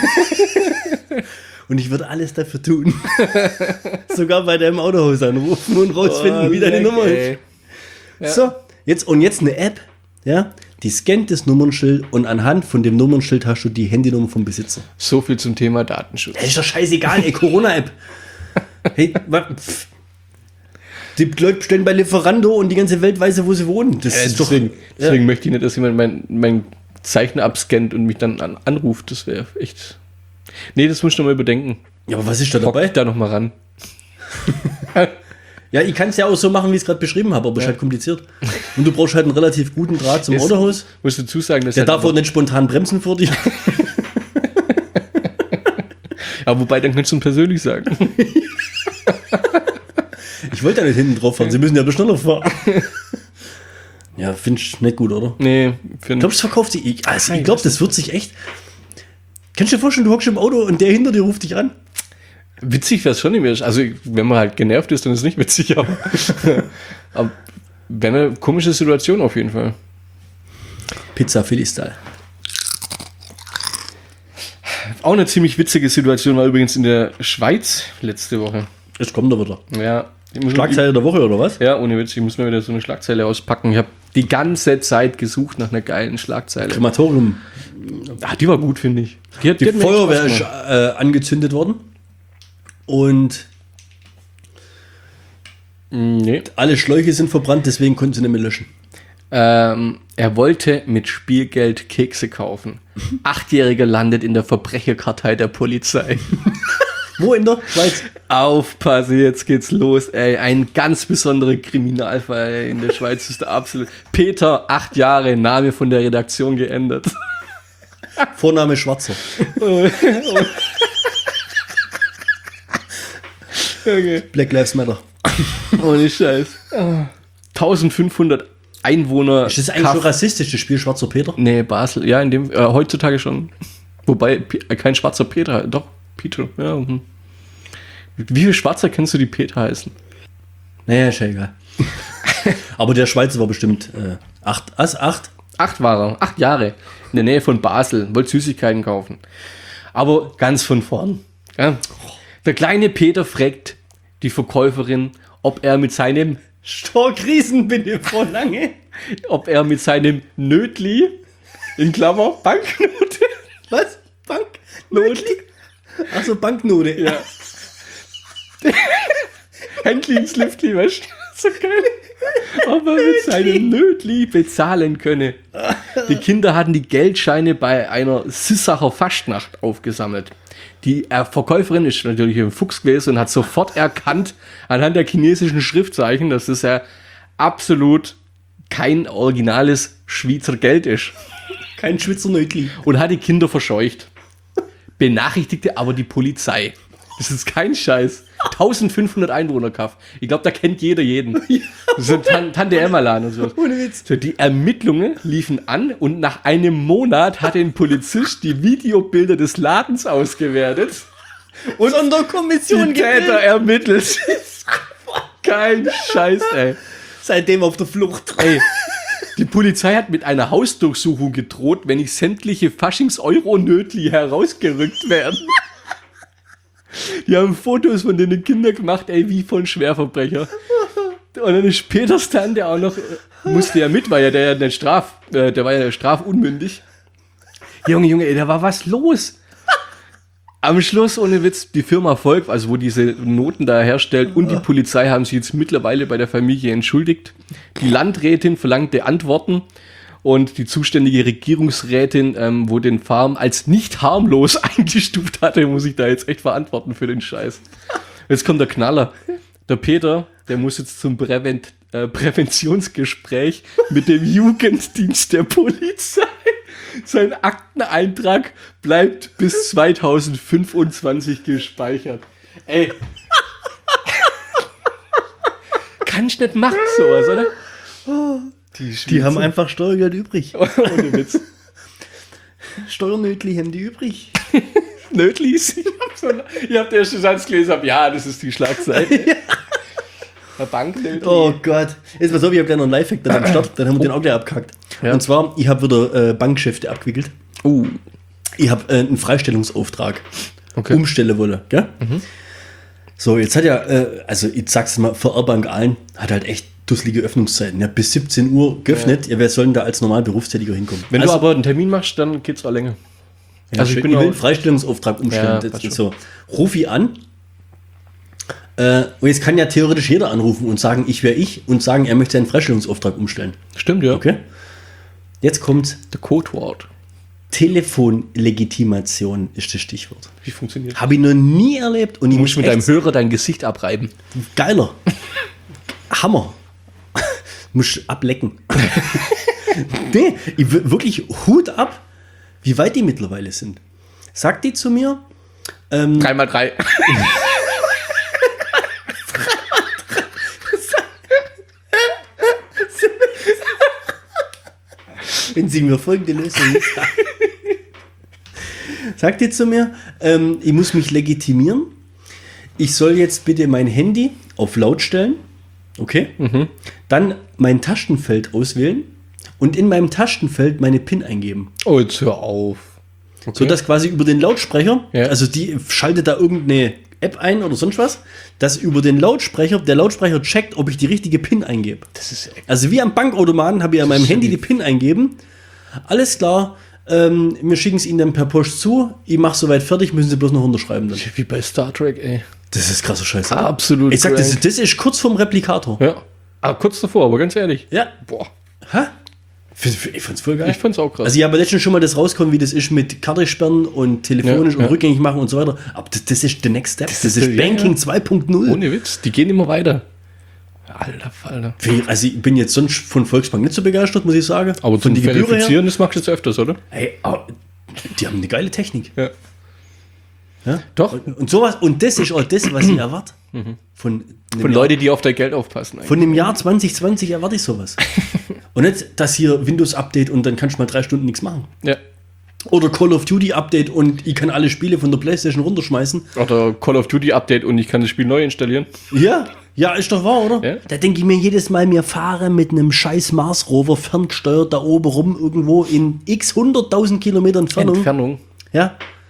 Und ich würde alles dafür tun. Sogar bei deinem Autohaus anrufen und rausfinden, Oh, wie deine leck, Nummer ey. ist. So, jetzt und jetzt eine App, ja, die scannt das Nummernschild und anhand von dem Nummernschild hast du die Handynummer vom Besitzer. So viel zum Thema Datenschutz. Das ist doch scheißegal, ey, Corona-App. Hey, wa- pff. Die Leute bestellen bei Lieferando und die ganze Welt weiß, wo sie wohnen. Das Äh, ist doch. deswegen deswegen möchte ich nicht, dass jemand mein, mein Zeichen abscannt und mich dann an, anruft. Das wäre echt... Nee, das musst du mal überdenken. Ja, aber was ist da Hock dabei? da noch mal ran. Ja, ich kann es ja auch so machen, wie ich es gerade beschrieben habe, aber es ist halt kompliziert. Und du brauchst halt einen relativ guten Draht zum Jetzt Autohaus. Musst du zusagen, dass Der halt darf auch einfach- nicht spontan bremsen vor dir. Ja, wobei, dann kannst du ihn persönlich sagen. Ich wollte ja nicht hinten drauf fahren, sie müssen ja nur schneller fahren. Ja, finde ich nicht gut, oder? Nee, für Ich glaube, es verkauft sich. Ich, also, ich glaube, das wird sich echt. Kannst du dir vorstellen, du hockst im Auto und der hinter dir ruft dich an? witzig wäre es schon nicht mehr. Also, wenn man halt genervt ist, dann ist es nicht witzig, aber, aber wäre eine komische Situation auf jeden Fall. Pizza Philly-Style. Auch eine ziemlich witzige Situation war übrigens in der Schweiz letzte Woche. Jetzt kommt er wieder. Ja, ich muss Schlagzeile der Woche, oder was? Ja, ohne Witz, ich muss mir wieder so eine Schlagzeile auspacken. Ich habe die ganze Zeit gesucht nach einer geilen Schlagzeile. Krematorium. Ah, die war gut, finde ich. Die, hat, Die hat mir echt Feuerwehr Spaß ist gemacht. äh, angezündet worden. Und Nee. alle Schläuche sind verbrannt, deswegen konnten sie nicht mehr löschen. Ähm, er wollte mit Spielgeld Kekse kaufen. Achtjähriger landet in der Verbrecherkartei der Polizei. Wo in der Schweiz? Aufpassen, jetzt geht's los, ey. Ein ganz besonderer Kriminalfall in der Schweiz ist der absolut. Peter, acht Jahre, Name von der Redaktion geändert. Vorname Schwarzer. Okay. Black Lives Matter. Ohne Scheiß. eintausendfünfhundert Einwohner. Ist das eigentlich Kaff- schon rassistisch, das Spiel Schwarzer Peter? Nee, Basel. Ja, in dem, äh, heutzutage schon. Wobei, P- äh, kein schwarzer Peter, doch, Peter. Ja, hm. Wie viele Schwarzer kennst du, die Peter heißen? Naja, ist ja egal. Aber der Schweizer war bestimmt äh, acht. Was? Acht? Acht war er, acht Jahre. In der Nähe von Basel. Wollte Süßigkeiten kaufen. Aber ganz von vorn. Ja. Der kleine Peter fragt die Verkäuferin, ob er mit seinem Stark Riesenbinde vor Lange. Ob er mit seinem Nötli, in Klammer, Banknote, Was? Banknote? Achso, Banknote. ja. Händli ins Liftli, weißt du? So geil. Ob er mit seinem Nötli bezahlen könne. Die Kinder hatten die Geldscheine bei einer Sissacher Fastnacht aufgesammelt. Die äh, Verkäuferin ist natürlich ein Fuchs gewesen und hat sofort erkannt, anhand der chinesischen Schriftzeichen, dass das ja absolut kein originales Schweizer Geld ist. Kein Schweizer Nötli. Und hat die Kinder verscheucht. Benachrichtigte aber die Polizei. Das ist kein Scheiß. eintausendfünfhundert Einwohner Kaff. Ich glaube, da kennt jeder jeden. Das ist Tan- Tante Emma-Laden und so. Ohne Witz. So, die Ermittlungen liefen an und nach einem Monat hat ein Polizist die Videobilder des Ladens ausgewertet Und Sonderkommission die Täter gewählt. ermittelt. Kein Scheiß, ey. Seitdem auf der Flucht. Ey, die Polizei hat mit einer Hausdurchsuchung gedroht, wenn nicht sämtliche Faschings-Euro-Nötli herausgerückt werden. Die haben Fotos von den Kindern gemacht, ey, wie von Schwerverbrecher. Und dann ist Peters Tante auch noch, musste ja mit, weil ja der ja nicht straf, äh, der war ja strafunmündig. Junge, Junge, ey, da war was los. Am Schluss, ohne Witz, die Firma Volk, also wo diese Noten da herstellt, und die Polizei haben sich jetzt mittlerweile bei der Familie entschuldigt. Die Landrätin verlangte Antworten und die zuständige Regierungsrätin, ähm, wo den Farm als nicht harmlos eingestuft hatte, muss ich da jetzt echt verantworten für den Scheiß. Jetzt kommt der Knaller. Der Peter, der muss jetzt zum Prävent, äh, Präventionsgespräch mit dem Jugenddienst der Polizei. Sein Akteneintrag bleibt bis zweitausendfünfundzwanzig gespeichert. Ey. Kannst nicht machen sowas, oder? Die, Die haben einfach Steuergeld übrig. ohne Witz. Steuernötli haben die übrig. Nötlis. Ich hab, so, ich hab den ersten Satz gelesen, hab, ja, das ist die Schlagseite. Der Banknötli. Oh Gott. Jetzt pass auf, ich habe gleich noch einen Lifehack dann am Start. Dann haben wir den auch gleich abgehackt. Ja. Und zwar, ich habe wieder äh, Bankgeschäfte abgewickelt. Uh, Ich habe äh, einen Freistellungsauftrag Okay. umstellen wollen. Gell? So, jetzt hat ja, äh, also ich sag's mal, für Airbank allen, hat halt echt dusselige Öffnungszeiten. Ja, bis siebzehn Uhr geöffnet. Ja. Wir sollen da als normal Berufstätiger hinkommen. wenn also, du aber einen Termin machst, dann geht's auch länger. ja, also ich ich, bin ich will auch- einen Freistellungsauftrag umstellen. Ja, das passt ist so. Ruf ich an. Äh, und jetzt kann ja theoretisch jeder anrufen und sagen, ich wäre ich, und sagen, er möchte einen Freistellungsauftrag umstellen. Stimmt, ja. Okay? Jetzt kommt Der Codewort. Telefonlegitimation, ist das Stichwort. Wie funktioniert? Habe ich noch nie erlebt. Und ich Du musst muss mit deinem echt Hörer dein Gesicht abreiben. Geiler. Hammer. Muss ablecken. Nee, ich, w- wirklich Hut ab, wie weit die mittlerweile sind. Sagt die zu mir, ähm, Drei mal drei. wenn sie mir folgende Lösung sagt. Sagt die zu mir, ähm, ich muss mich legitimieren. Ich soll jetzt bitte mein Handy auf laut stellen. Okay. Dann mein Tastenfeld auswählen und in meinem Tastenfeld meine PIN eingeben. Oh, jetzt hör auf. Okay. So dass quasi über den Lautsprecher, Ja. also die schaltet da irgendeine App ein oder sonst was, dass über den Lautsprecher, der Lautsprecher checkt, ob ich die richtige PIN eingebe. Das ist echt. Also wie am Bankautomaten habe ich an meinem Handy die PIN eingeben. Alles klar, ähm, wir schicken es Ihnen dann per Post zu. Ich mache soweit fertig, müssen Sie bloß noch unterschreiben dann. Wie bei Star Trek, ey. Das ist krasser Scheiß. oder? Absolut Ich sag, das, crank. das ist kurz vorm Replikator. Ja. Aber kurz davor, aber ganz ehrlich. Ja. Boah. Hä? F- f- Ich fand's voll geil. Ich fand's auch krass. Also ich habe letztens schon mal das rauskommen, wie das ist mit Karte sperren und telefonisch Ja, und ja. rückgängig machen und so weiter. Aber das, das ist the next step. Das, ist ist der- ja, Banking ja. zwei Punkt null. Ohne Witz, die gehen immer weiter. Alter Falter. Also ich bin jetzt sonst von Volksbank nicht so begeistert, muss ich sagen. Aber von zum die Gebühren her. Verifizieren, das machst du jetzt öfters, oder? Ey, aber die haben eine geile Technik. Ja. Ja? Doch. Und, und sowas, und das ist auch das, was ich erwarte. Von, einem Von Jahr- Leuten, die auf dein Geld aufpassen. Eigentlich. Von dem Jahr zwanzig zwanzig erwarte ich sowas. Und nicht, dass hier Windows-Update und dann kannst du mal drei Stunden nichts machen. Ja. Oder Call of Duty-Update und ich kann alle Spiele von der Playstation runterschmeißen. Oder Call of Duty Update und ich kann das Spiel neu installieren. Ja, ja, ist doch wahr, oder? Ja. Da denke ich mir jedes Mal, wir fahren mit einem scheiß Mars-Rover ferngesteuert da oben rum irgendwo in x hunderttausend Kilometer Entfernung. Entfernung. Ja.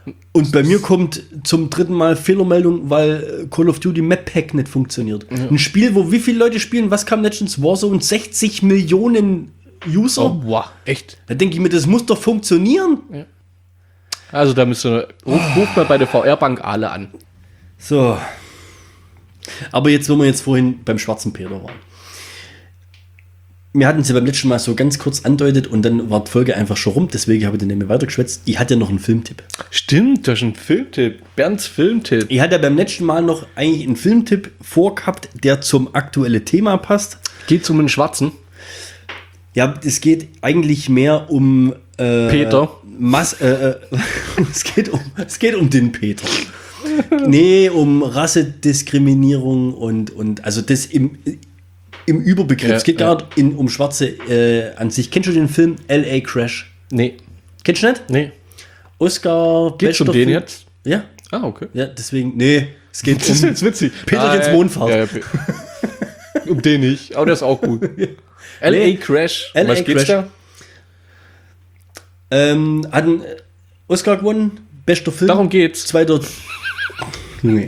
Und bei mir kommt zum dritten Mal Fehlermeldung, weil Call of Duty Map Pack nicht funktioniert. Ja. Ein Spiel, wo wie viele Leute spielen, was kam Legends Warzone? sechzig Millionen User? Oh, wow, echt? Da denke ich mir, das muss doch funktionieren. Ja. Also da müsst ihr, ruf, ruf mal bei der V R-Bank alle an. So. Aber jetzt, wo wir jetzt vorhin beim Schwarzen Peter waren. Wir hatten es ja beim letzten Mal so ganz kurz andeutet und dann war die Folge einfach schon rum, deswegen habe ich dann nicht mehr weitergeschwätzt. Ich hatte ja noch einen Filmtipp. Stimmt, das ist ein Filmtipp. Bernds Filmtipp. Ich hatte ja beim letzten Mal noch eigentlich einen Filmtipp vorgehabt, der zum aktuellen Thema passt. Geht um einen Schwarzen. Ja, es geht eigentlich mehr um äh, Peter. Mas äh, äh, es, geht um, es geht um den Peter. Nee, um Rassediskriminierung und, und also das im, im Überbegriff. Ja, es geht ja. gar nicht in, um Schwarze äh, an sich. Kennst du den Film L A Crash? Nee. Kennst du nicht? Nee. Oscar. Geht's um den Film? jetzt? Ja. Ah, okay. Ja, deswegen, nee. Es geht Das ist um jetzt witzig. Peter Ah, ins Mondfahrt. Ja, ja, um den nicht, aber der ist auch gut. L A Crash. L A Was geht's Crash. da? Ähm, hat einen Oscar gewonnen. Bester Film. Darum geht's. Zweiter. Nee.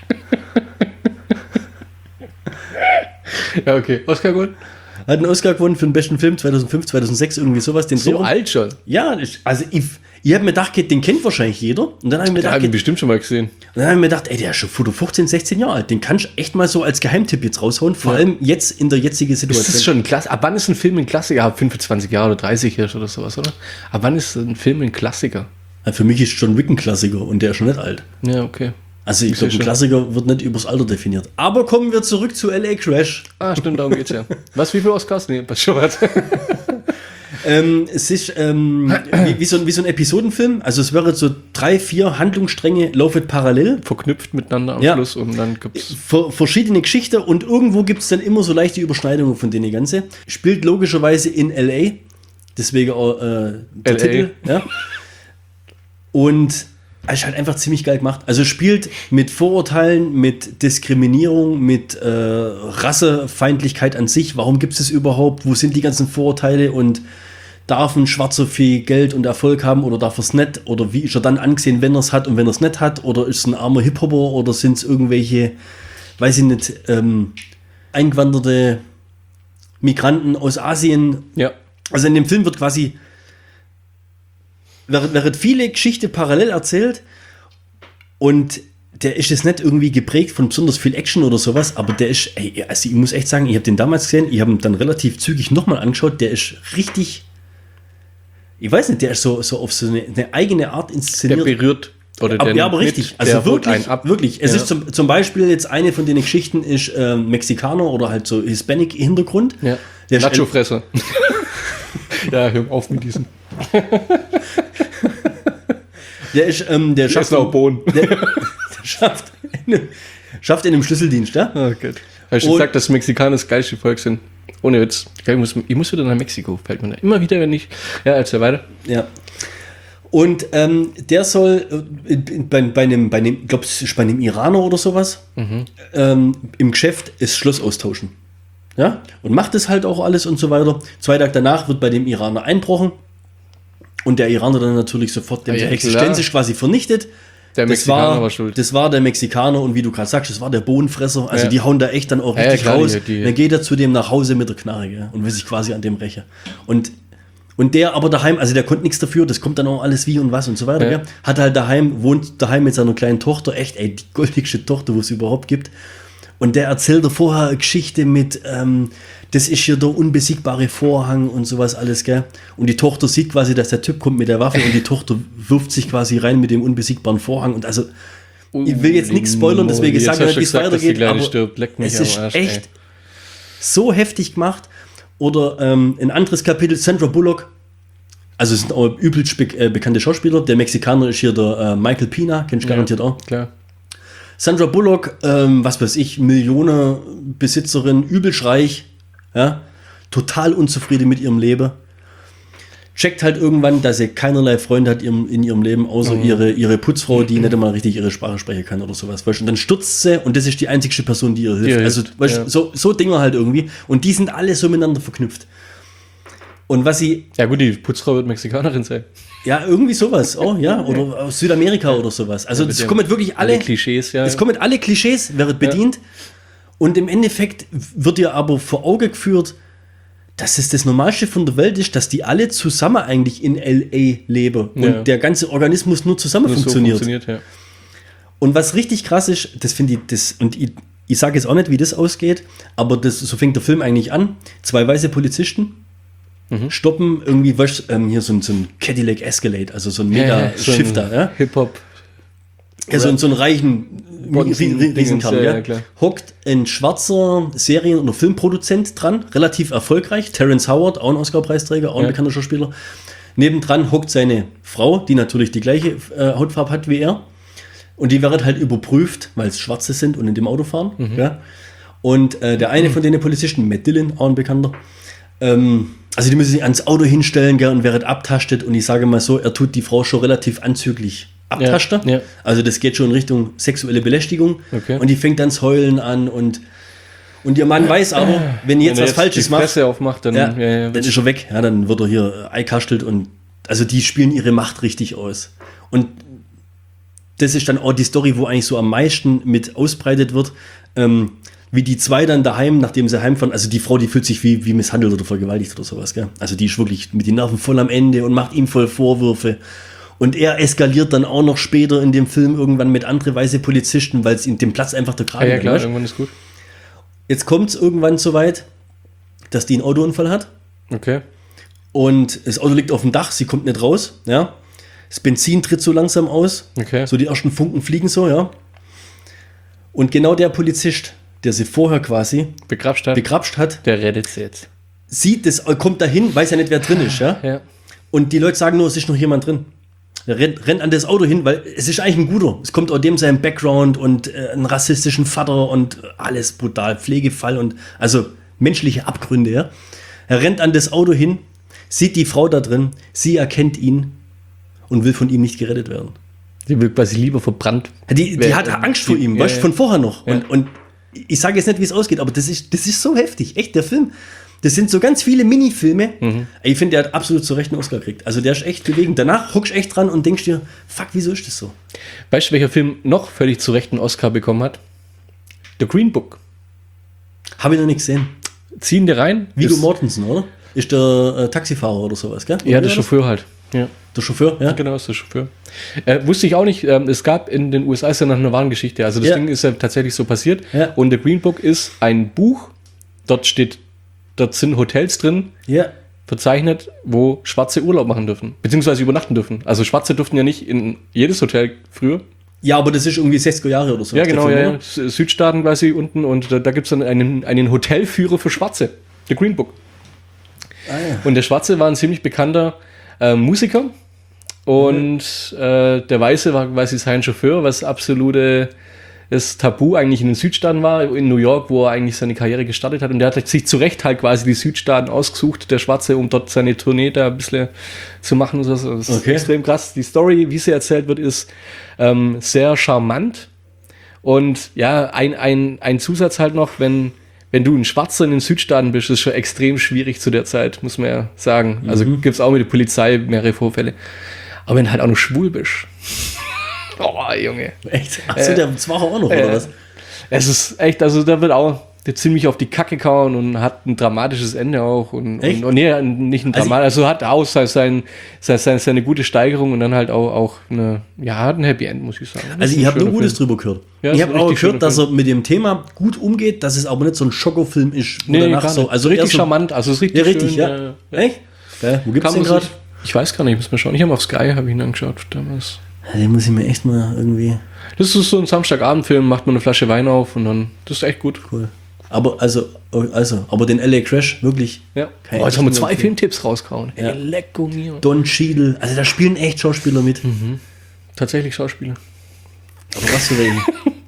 Ja, okay. Oscar gut. Hat einen Oscar gewonnen für den besten Film zweitausendfünf, zweitausendsechs, irgendwie sowas. Den So Dreh- alt schon. Ja, ich, also ich, ich habe mir gedacht, den kennt wahrscheinlich jeder. Und dann habe ich mir Der gedacht, hat ihn bestimmt schon mal gesehen. und dann hab ich mir gedacht, ey, der ist schon fünfzehn, sechzehn Jahre alt. Den kannst du echt mal so als Geheimtipp jetzt raushauen. Vor Ja. allem jetzt in der jetzigen Situation. Ist das schon ein Klassiker? Ab wann ist ein Film ein Klassiker? Ab fünfundzwanzig Jahre oder dreißig Jahre oder sowas, oder? Ab wann ist ein Film ein Klassiker? Ja, für mich ist John Wick ein Klassiker und der ist schon nicht alt. Ja, okay. Also ich Ich seh glaube, ein schon. Klassiker wird nicht übers Alter definiert. Aber kommen wir zurück zu L A Crash. Ah, stimmt, darum geht's ja. Was, wie viele Oscars? Nee, was schon was. Ähm, es ist ähm, wie, wie, so ein, wie so ein Episodenfilm. Also es wäre so drei, vier Handlungsstränge laufen parallel. Verknüpft miteinander am Ja. Schluss und dann gibt's. Ver verschiedene Geschichten und irgendwo gibt es dann immer so leichte Überschneidungen von denen Ganze. Spielt logischerweise in L A. Deswegen auch äh, der L A. Titel. Ja. Und es ist halt einfach ziemlich geil gemacht. Also spielt mit Vorurteilen, mit Diskriminierung, mit äh, Rassefeindlichkeit an sich. Warum gibt es das überhaupt? Wo sind die ganzen Vorurteile? Und darf ein Schwarzer viel Geld und Erfolg haben oder darf er es nicht? Oder wie ist er dann angesehen, wenn er es hat und wenn er es nicht hat? Oder ist es ein armer Hip-Hopper oder sind es irgendwelche, weiß ich nicht, ähm, eingewanderte Migranten aus Asien? Ja. Also in dem Film wird quasi während, während viele Geschichten parallel erzählt und der ist jetzt nicht irgendwie geprägt von besonders viel Action oder sowas, aber der ist, ey, also ich muss echt sagen, ich habe den damals gesehen, ich habe ihn dann relativ zügig nochmal angeschaut, der ist richtig, ich weiß nicht, der ist so, so auf so eine, eine eigene Art Der inszeniert. berührt. Oder Aber, der ja, aber mit, richtig. der Also holt wirklich, einen ab. wirklich. Es Ja. ist zum, zum Beispiel jetzt eine von den Geschichten ist ähm, Mexikaner oder halt so Hispanic-Hintergrund. Ja. Der ist- Nacho-Fresse. Ja, hör auf mit diesem. Der ist, ähm, der Der schafft, ist noch Bohnen. der, der schafft, in einem, schafft in einem Schlüsseldienst, ja? Oh Gott. Hast du Und- gesagt, dass Mexikaner das geilste Volk sind? Ohne Witz. Ich muss, ich muss wieder nach Mexiko, fällt mir da. Immer wieder, wenn ich. Ja, erzähl weiter. Ja. Und ähm, der soll äh, bei, bei einem, bei einem, ich glaube, es ist bei einem Iraner oder sowas, ähm, im Geschäft das Schloss austauschen. Ja? Und macht das halt auch alles und so weiter. Zwei Tage danach wird bei dem Iraner einbrochen und der Iraner dann natürlich sofort, dem Ah, ja, Existenz klar. ist quasi vernichtet. Der Das Mexikaner war, war schuld. das war der Mexikaner und wie du gerade sagst, das war der Bohnenfresser. Also Ja. die hauen da echt dann auch Ja, richtig klar, raus. die- die- Dann geht er zu dem nach Hause mit der Knarre, gell, und will sich quasi an dem rächen. Und, und der aber daheim, also der konnte nichts dafür, das kommt dann auch alles wie und was und so weiter. Ja. Gell. Hat halt daheim, wohnt daheim mit seiner kleinen Tochter, echt, ey, die goldigste Tochter, wo es überhaupt gibt. Und der erzählt er vorher eine Geschichte mit, ähm, das ist hier der unbesiegbare Vorhang und sowas alles, gell? Und die Tochter sieht quasi, dass der Typ kommt mit der Waffe und die Tochter wirft sich quasi rein mit dem unbesiegbaren Vorhang. Und also, ich will jetzt nichts spoilern, deswegen Jetzt sage ich hast nicht, du wie es gesagt, dass die weitergeht. Kleine Aber stirbt. Leck mich es am ist Arsch, echt ey. so heftig gemacht. Oder ähm, ein anderes Kapitel, Sandra Bullock. Also es sind auch übelst be äh, bekannte Schauspieler. Der Mexikaner ist hier der äh, Michael Pina, kennst du garantiert auch. Klar. Sandra Bullock, ähm, was weiß ich, Millionenbesitzerin, übelst reich, ja, total unzufrieden mit ihrem Leben. Checkt halt irgendwann, dass sie keinerlei Freunde hat ihrem, in ihrem Leben, außer Mhm. ihre, ihre Putzfrau, die nicht einmal richtig ihre Sprache sprechen kann oder sowas. Weißt du? Und dann stürzt sie und das ist die einzigste Person, die ihr hilft. Die ihr also, hilft, weißt du, ja. so, so Dinger halt irgendwie. Und die sind alle so miteinander verknüpft. Und was sie, Ja gut, die Putzfrau wird Mexikanerin sein. ja, irgendwie sowas, oh ja, oder aus Südamerika oder sowas. Also es kommen wirklich alle, Klischees, ja. es kommen alle Klischees, wird bedient. Und im Endeffekt wird dir aber vor Auge geführt, dass es das Normalste von der Welt ist, dass die alle zusammen eigentlich in L A leben und Ja. der ganze Organismus nur zusammen Nur so funktioniert. funktioniert, ja. Und was richtig krass ist, das finde ich, das, und ich, ich sage jetzt auch nicht, wie das ausgeht, aber das, so fängt der Film eigentlich an. Zwei weiße Polizisten Mhm. stoppen irgendwie, weißt, ähm, hier so ein, so ein Cadillac Escalade, also so ein Ja, ja, Mega-Shifter, so ein ja? Hip-Hop. Ja, so, so einen reichen Bonzen- Rie- Riesenkarren, ja, ja, ja, klar. hockt ein schwarzer Serien- oder Filmproduzent dran, relativ erfolgreich, Terrence Howard, auch ein Oscar-Preisträger, auch ein Ja. bekannter Schauspieler. Nebendran hockt seine Frau, die natürlich die gleiche äh, Hautfarbe hat wie er. Und die wird halt überprüft, weil es Schwarze sind und in dem Auto fahren. Mhm. Ja. Und äh, der eine von den Polizisten, Matt Dillon, auch ein Bekannter, ähm, also die müssen sich ans Auto hinstellen, gell, und wird abtastet. Und ich sage mal so, er tut die Frau schon relativ anzüglich abtasten. Ja, ja. Also das geht schon in Richtung sexuelle Belästigung. Okay. Und die fängt dann das Heulen an. Und, und ihr Mann weiß aber, wenn ihr jetzt Wenn er was Falsches die macht, Fresse aufmacht, dann, ja, ja, ja, dann ist er weg. Ja, dann wird er hier äh, eikastelt. Und also die spielen ihre Macht richtig aus. Und das ist dann auch die Story, wo eigentlich so am meisten mit ausbreitet wird. Ähm, wie die zwei dann daheim, nachdem sie heimfahren, also die Frau, die fühlt sich wie, wie misshandelt oder vergewaltigt oder sowas, gell? Also die ist wirklich mit den Nerven voll am Ende und macht ihm voll Vorwürfe. Und er eskaliert dann auch noch später in dem Film irgendwann mit anderen weiße Polizisten, weil es ihm den Platz einfach der ja, Kragen ja klar, weißt? irgendwann ist gut. Jetzt kommt es irgendwann so weit, dass die einen Autounfall hat Okay. und das Auto liegt auf dem Dach, sie kommt nicht raus, ja. Das Benzin tritt so langsam aus, Okay. so die ersten Funken fliegen so, ja. Und genau der Polizist, der sie vorher quasi Begrapscht hat. begrapscht hat, Der rettet sie jetzt. sieht das, kommt dahin, weiß ja nicht, wer drin ist, ja. Ja. Und die Leute sagen nur, es ist noch jemand drin. Er rennt, rennt an das Auto hin, weil es ist eigentlich ein guter. Es kommt aus dem seinem Background und äh, einen rassistischen Vater und alles brutal, Pflegefall und also menschliche Abgründe, ja. Er rennt an das Auto hin, sieht die Frau da drin, sie erkennt ihn und will von ihm nicht gerettet werden. Die will quasi lieber verbrannt. Die, die Wer- hat Angst vor die- ihm, ja, weißt du, ja. von vorher noch. Ja. Und, und ich sage jetzt nicht, wie es ausgeht, aber das ist, das ist so heftig. Echt, der Film. Das sind so ganz viele Minifilme. Mhm. Ich finde, der hat absolut zu Recht einen Oscar gekriegt. Also der ist echt bewegend. Danach hockst du echt dran und denkst dir, fuck, wieso ist das so? Weißt du, welcher Film noch völlig zu Recht einen Oscar bekommen hat? The Green Book. Habe ich noch nicht gesehen. Ziehen dir rein. Viggo Ist- Mortensen, oder? Ist der äh, Taxifahrer oder sowas, gell? Ja, Oder der das? Chauffeur halt. Ja. Der Chauffeur, ja? Genau, ist der Chauffeur. Äh, wusste ich auch nicht, ähm, es gab in den U S A ist ja noch eine wahre Geschichte. Also das Ja. Ding ist ja tatsächlich so passiert. Ja. Und The Green Book ist ein Buch, dort steht, dort sind Hotels drin, Ja. verzeichnet, wo Schwarze Urlaub machen dürfen, beziehungsweise übernachten dürfen. Also Schwarze durften ja nicht in jedes Hotel früher. Ja, aber das ist irgendwie sechziger Jahre oder so. Ja, der genau, Film, ja, oder? ja. S- Südstaaten quasi unten und da, da gibt es dann einen, einen Hotelführer für Schwarze, The Green Book. Ah, ja. Und der Schwarze war ein ziemlich bekannter äh, Musiker und äh, der Weiße war quasi sein Chauffeur, was absolute das Tabu eigentlich in den Südstaaten war, in New York, wo er eigentlich seine Karriere gestartet hat. Und der hat sich zu Recht halt quasi die Südstaaten ausgesucht, der Schwarze, um dort seine Tournee da ein bisschen zu machen. Und so. Das ist Okay. extrem krass. Die Story, wie sie erzählt wird, ist ähm, sehr charmant. Und ja, ein, ein, ein Zusatz halt noch, wenn, wenn du ein Schwarzer in den Südstaaten bist, ist schon extrem schwierig zu der Zeit, muss man ja sagen. Also Mhm. gibt es auch mit der Polizei mehrere Vorfälle. Aber wenn du halt auch noch schwul bist. Oh, Junge. Echt? Achso, der war auch noch, Äh, oder was? Es ist echt, also da wird auch der ziemlich auf die Kacke kauen und hat ein dramatisches Ende auch. Und, Echt? und, und nee, nicht ein Also Dramat, also hat auch sein, sein, sein, seine gute Steigerung und dann halt auch, auch eine, ja, hat ein Happy End, muss ich sagen. Das Also ist ich ein habe nur schöner Gutes Film. drüber gehört. Ja, ich ist habe ein auch richtig gehört, schöner dass Film. er mit dem Thema gut umgeht, dass es aber nicht so ein Schockerfilm ist, wo Nee, danach gar so, nicht. also richtig eher so, charmant, also es ist richtig ja, richtig, schön. ja. äh, Echt? Ja, wo gibt's Kann den man gerade? sich- Ich weiß gar nicht, muss man schauen. Ich habe auf Sky, habe ich ihn angeschaut damals. Ja, den muss ich mir echt mal irgendwie Das ist so ein Samstagabendfilm, macht man eine Flasche Wein auf und dann, das ist echt gut. cool. Aber also, also, aber den L A Crash wirklich. Ja. Kein Oh, jetzt haben wir echt zwei nur- Filmtipps rausgehauen. Ja. Ey, lecko mio. Don Cheadle, also da spielen echt Schauspieler mit. Tatsächlich Schauspieler. Aber was für welche?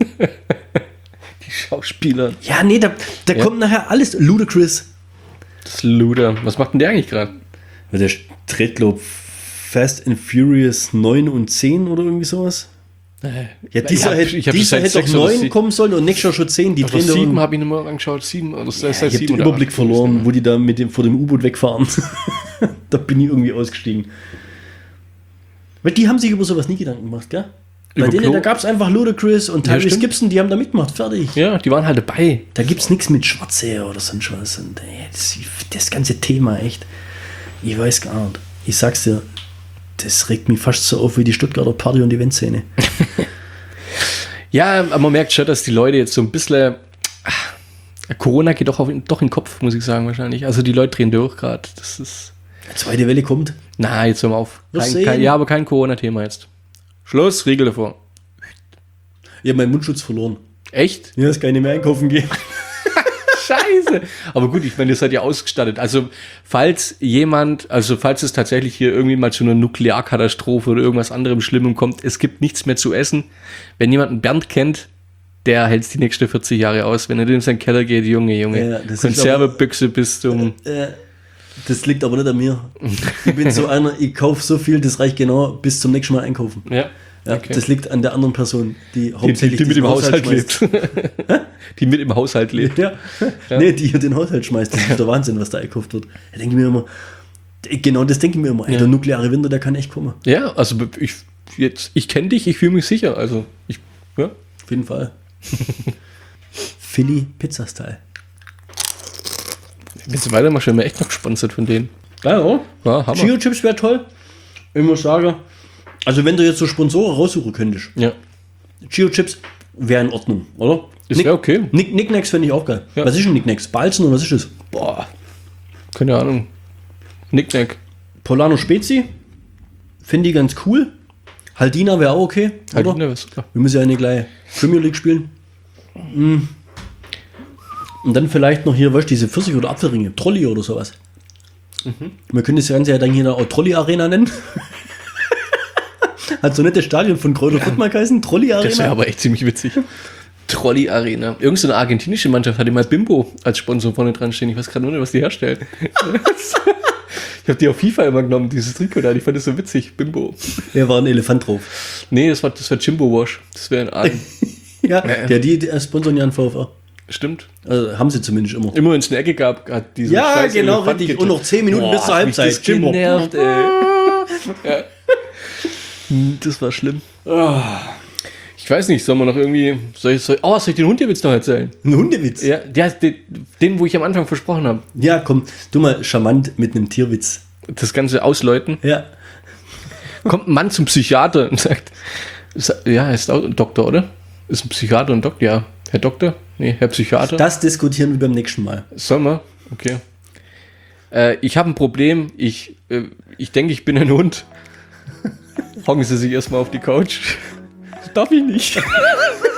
Die Schauspieler. Ja, nee, da, da Ja. kommt nachher alles. Ludacris. Das Luder. Was macht denn der eigentlich gerade? Ja, der dreht, glaub Fast and Furious neun und zehn oder irgendwie sowas. Ja, dieser hab- hätte, ich hab dieser seit hätte doch sechs oder neun sie- kommen sollen und nächstes Jahr schon zehn. Die Aber drehen da sieben um- habe ich nicht mehr angeschaut. Sieben. Oder Ja, seit ich habe sieben den oder Überblick acht. verloren, wo die da mit dem, vor dem U-Boot wegfahren. Da bin ich irgendwie ausgestiegen. Weil die haben sich über sowas nie Gedanken gemacht, gell? Bei Über denen, Klo? da gab es einfach Ludacris und Ja, Tyrese stimmt. Gibson, die haben da mitgemacht, fertig. Ja, die waren halt dabei. Da gibt es nichts mit Schwarze oder sonst was. Und, ey, das, das ganze Thema, echt, ich weiß gar nicht. Ich sag's dir, das regt mich fast so auf wie die Stuttgarter Party- und Eventszene. Ja, aber man merkt schon, dass die Leute jetzt so ein bisschen... Ach, Corona geht doch, auf, doch in den Kopf, muss ich sagen, wahrscheinlich. Also die Leute drehen durch gerade. Das ist... Zweite Welle kommt. Na, jetzt hör mal auf. Wir Kein, sehen. kein, ja, aber kein Corona-Thema jetzt. Schluss, Riegel davor. Ich habe meinen Mundschutz verloren. Echt? Ja, es kann nicht mehr einkaufen gehen. Scheiße. Aber gut, ich meine, ihr seid ja ausgestattet. Also, falls jemand, also falls es tatsächlich hier irgendwie mal zu einer Nuklearkatastrophe oder irgendwas anderem Schlimmem kommt, es gibt nichts mehr zu essen. Wenn jemand einen Bernd kennt, der hält die nächsten vierzig Jahre aus. Wenn er in seinen Keller geht, Junge, Junge. Ja, das ist Konservebüchse bis zum... Äh, das liegt aber nicht an mir. Ich bin so einer, ich kaufe so viel, das reicht genau bis zum nächsten Mal einkaufen. Ja. Ja, Okay. Das liegt an der anderen Person, die Die, die, hauptsächlich die mit diesen im Haushalt schmeißt. lebt. Die mit im Haushalt lebt. Ja. Nee, die hier den Haushalt schmeißt. Das ist der Wahnsinn, was da einkauft wird. Da denke ich mir immer, genau das denke ich mir immer. Ey, der nukleare Winter, der kann echt kommen. Ja, also ich, jetzt, ich kenne dich, ich fühle mich sicher. Also, ich, ja. Auf jeden Fall. Philly Pizza Style. Willst du weitermachen? Wir werden echt noch gesponsert von denen. Ja, ja. Ja, Hammer. Chio Chips wäre toll. Ich muss sagen, also wenn du jetzt so Sponsoren raussuchen könntest, Ja. Chio Chips wäre in Ordnung, oder? Das wäre okay. Nick, Nicknacks finde ich auch geil. Ja. Was ist denn Nicknacks? Balzen oder was ist das? Boah. Keine Ahnung. Nicknack. Polano Spezi finde ich ganz cool. Haldina wäre auch okay, Halt oder? ne, was, ja. Wir müssen ja eine gleich Premier League spielen. Mm. Und dann vielleicht noch hier, weißt du, diese Pfirsich- oder Apfelringe, Trolley oder sowas. Mhm. Wir können das Ganze ja dann hier auch Trolley-Arena nennen. Hat so nicht das Stadion von Kräuter Fürth mal geheißen? Das wäre Trolley-Arena? aber echt ziemlich witzig. Trolley Arena. Irgend so eine argentinische Mannschaft hatte mal Bimbo als Sponsor vorne dran stehen. Ich weiß gerade nur nicht, was die herstellen. Ich habe die auf FIFA immer genommen, dieses Trikot da. Ich fand das so witzig. Bimbo. Da war ein Elefant drauf. Nee, das war, das war Jimbo Wash. Das wäre ein Argen. Ja, der die, die sponsoren ja einen VfR. Stimmt. Also haben sie zumindest immer. Immer wenn es eine Ecke gab, hat diese Ja, scheiß genau, Elefant richtig. getötet. Und noch zehn Minuten bis zur hat mich Halbzeit. Das Jimbo. genervt, ey. Ja. Das war schlimm. Ich weiß nicht, soll man noch irgendwie. Soll ich, soll, oh, soll ich den Hundewitz noch erzählen? Ein Hundewitz. Ja. Ja, der, den, den, wo ich am Anfang versprochen habe. ja, komm, du mal charmant mit einem Tierwitz. Das Ganze ausläuten. Ja. Kommt ein Mann zum Psychiater und sagt, ja, er ist auch ein Doktor, oder? Ist ein Psychiater und Doktor? Ja. Herr Doktor? Nee, Herr Psychiater. Das diskutieren wir beim nächsten Mal. Sollen wir? Okay. Äh, ich habe ein Problem. Ich, äh, ich denke, ich bin ein Hund. Hocken Sie sich erstmal auf die Couch. Darf ich nicht.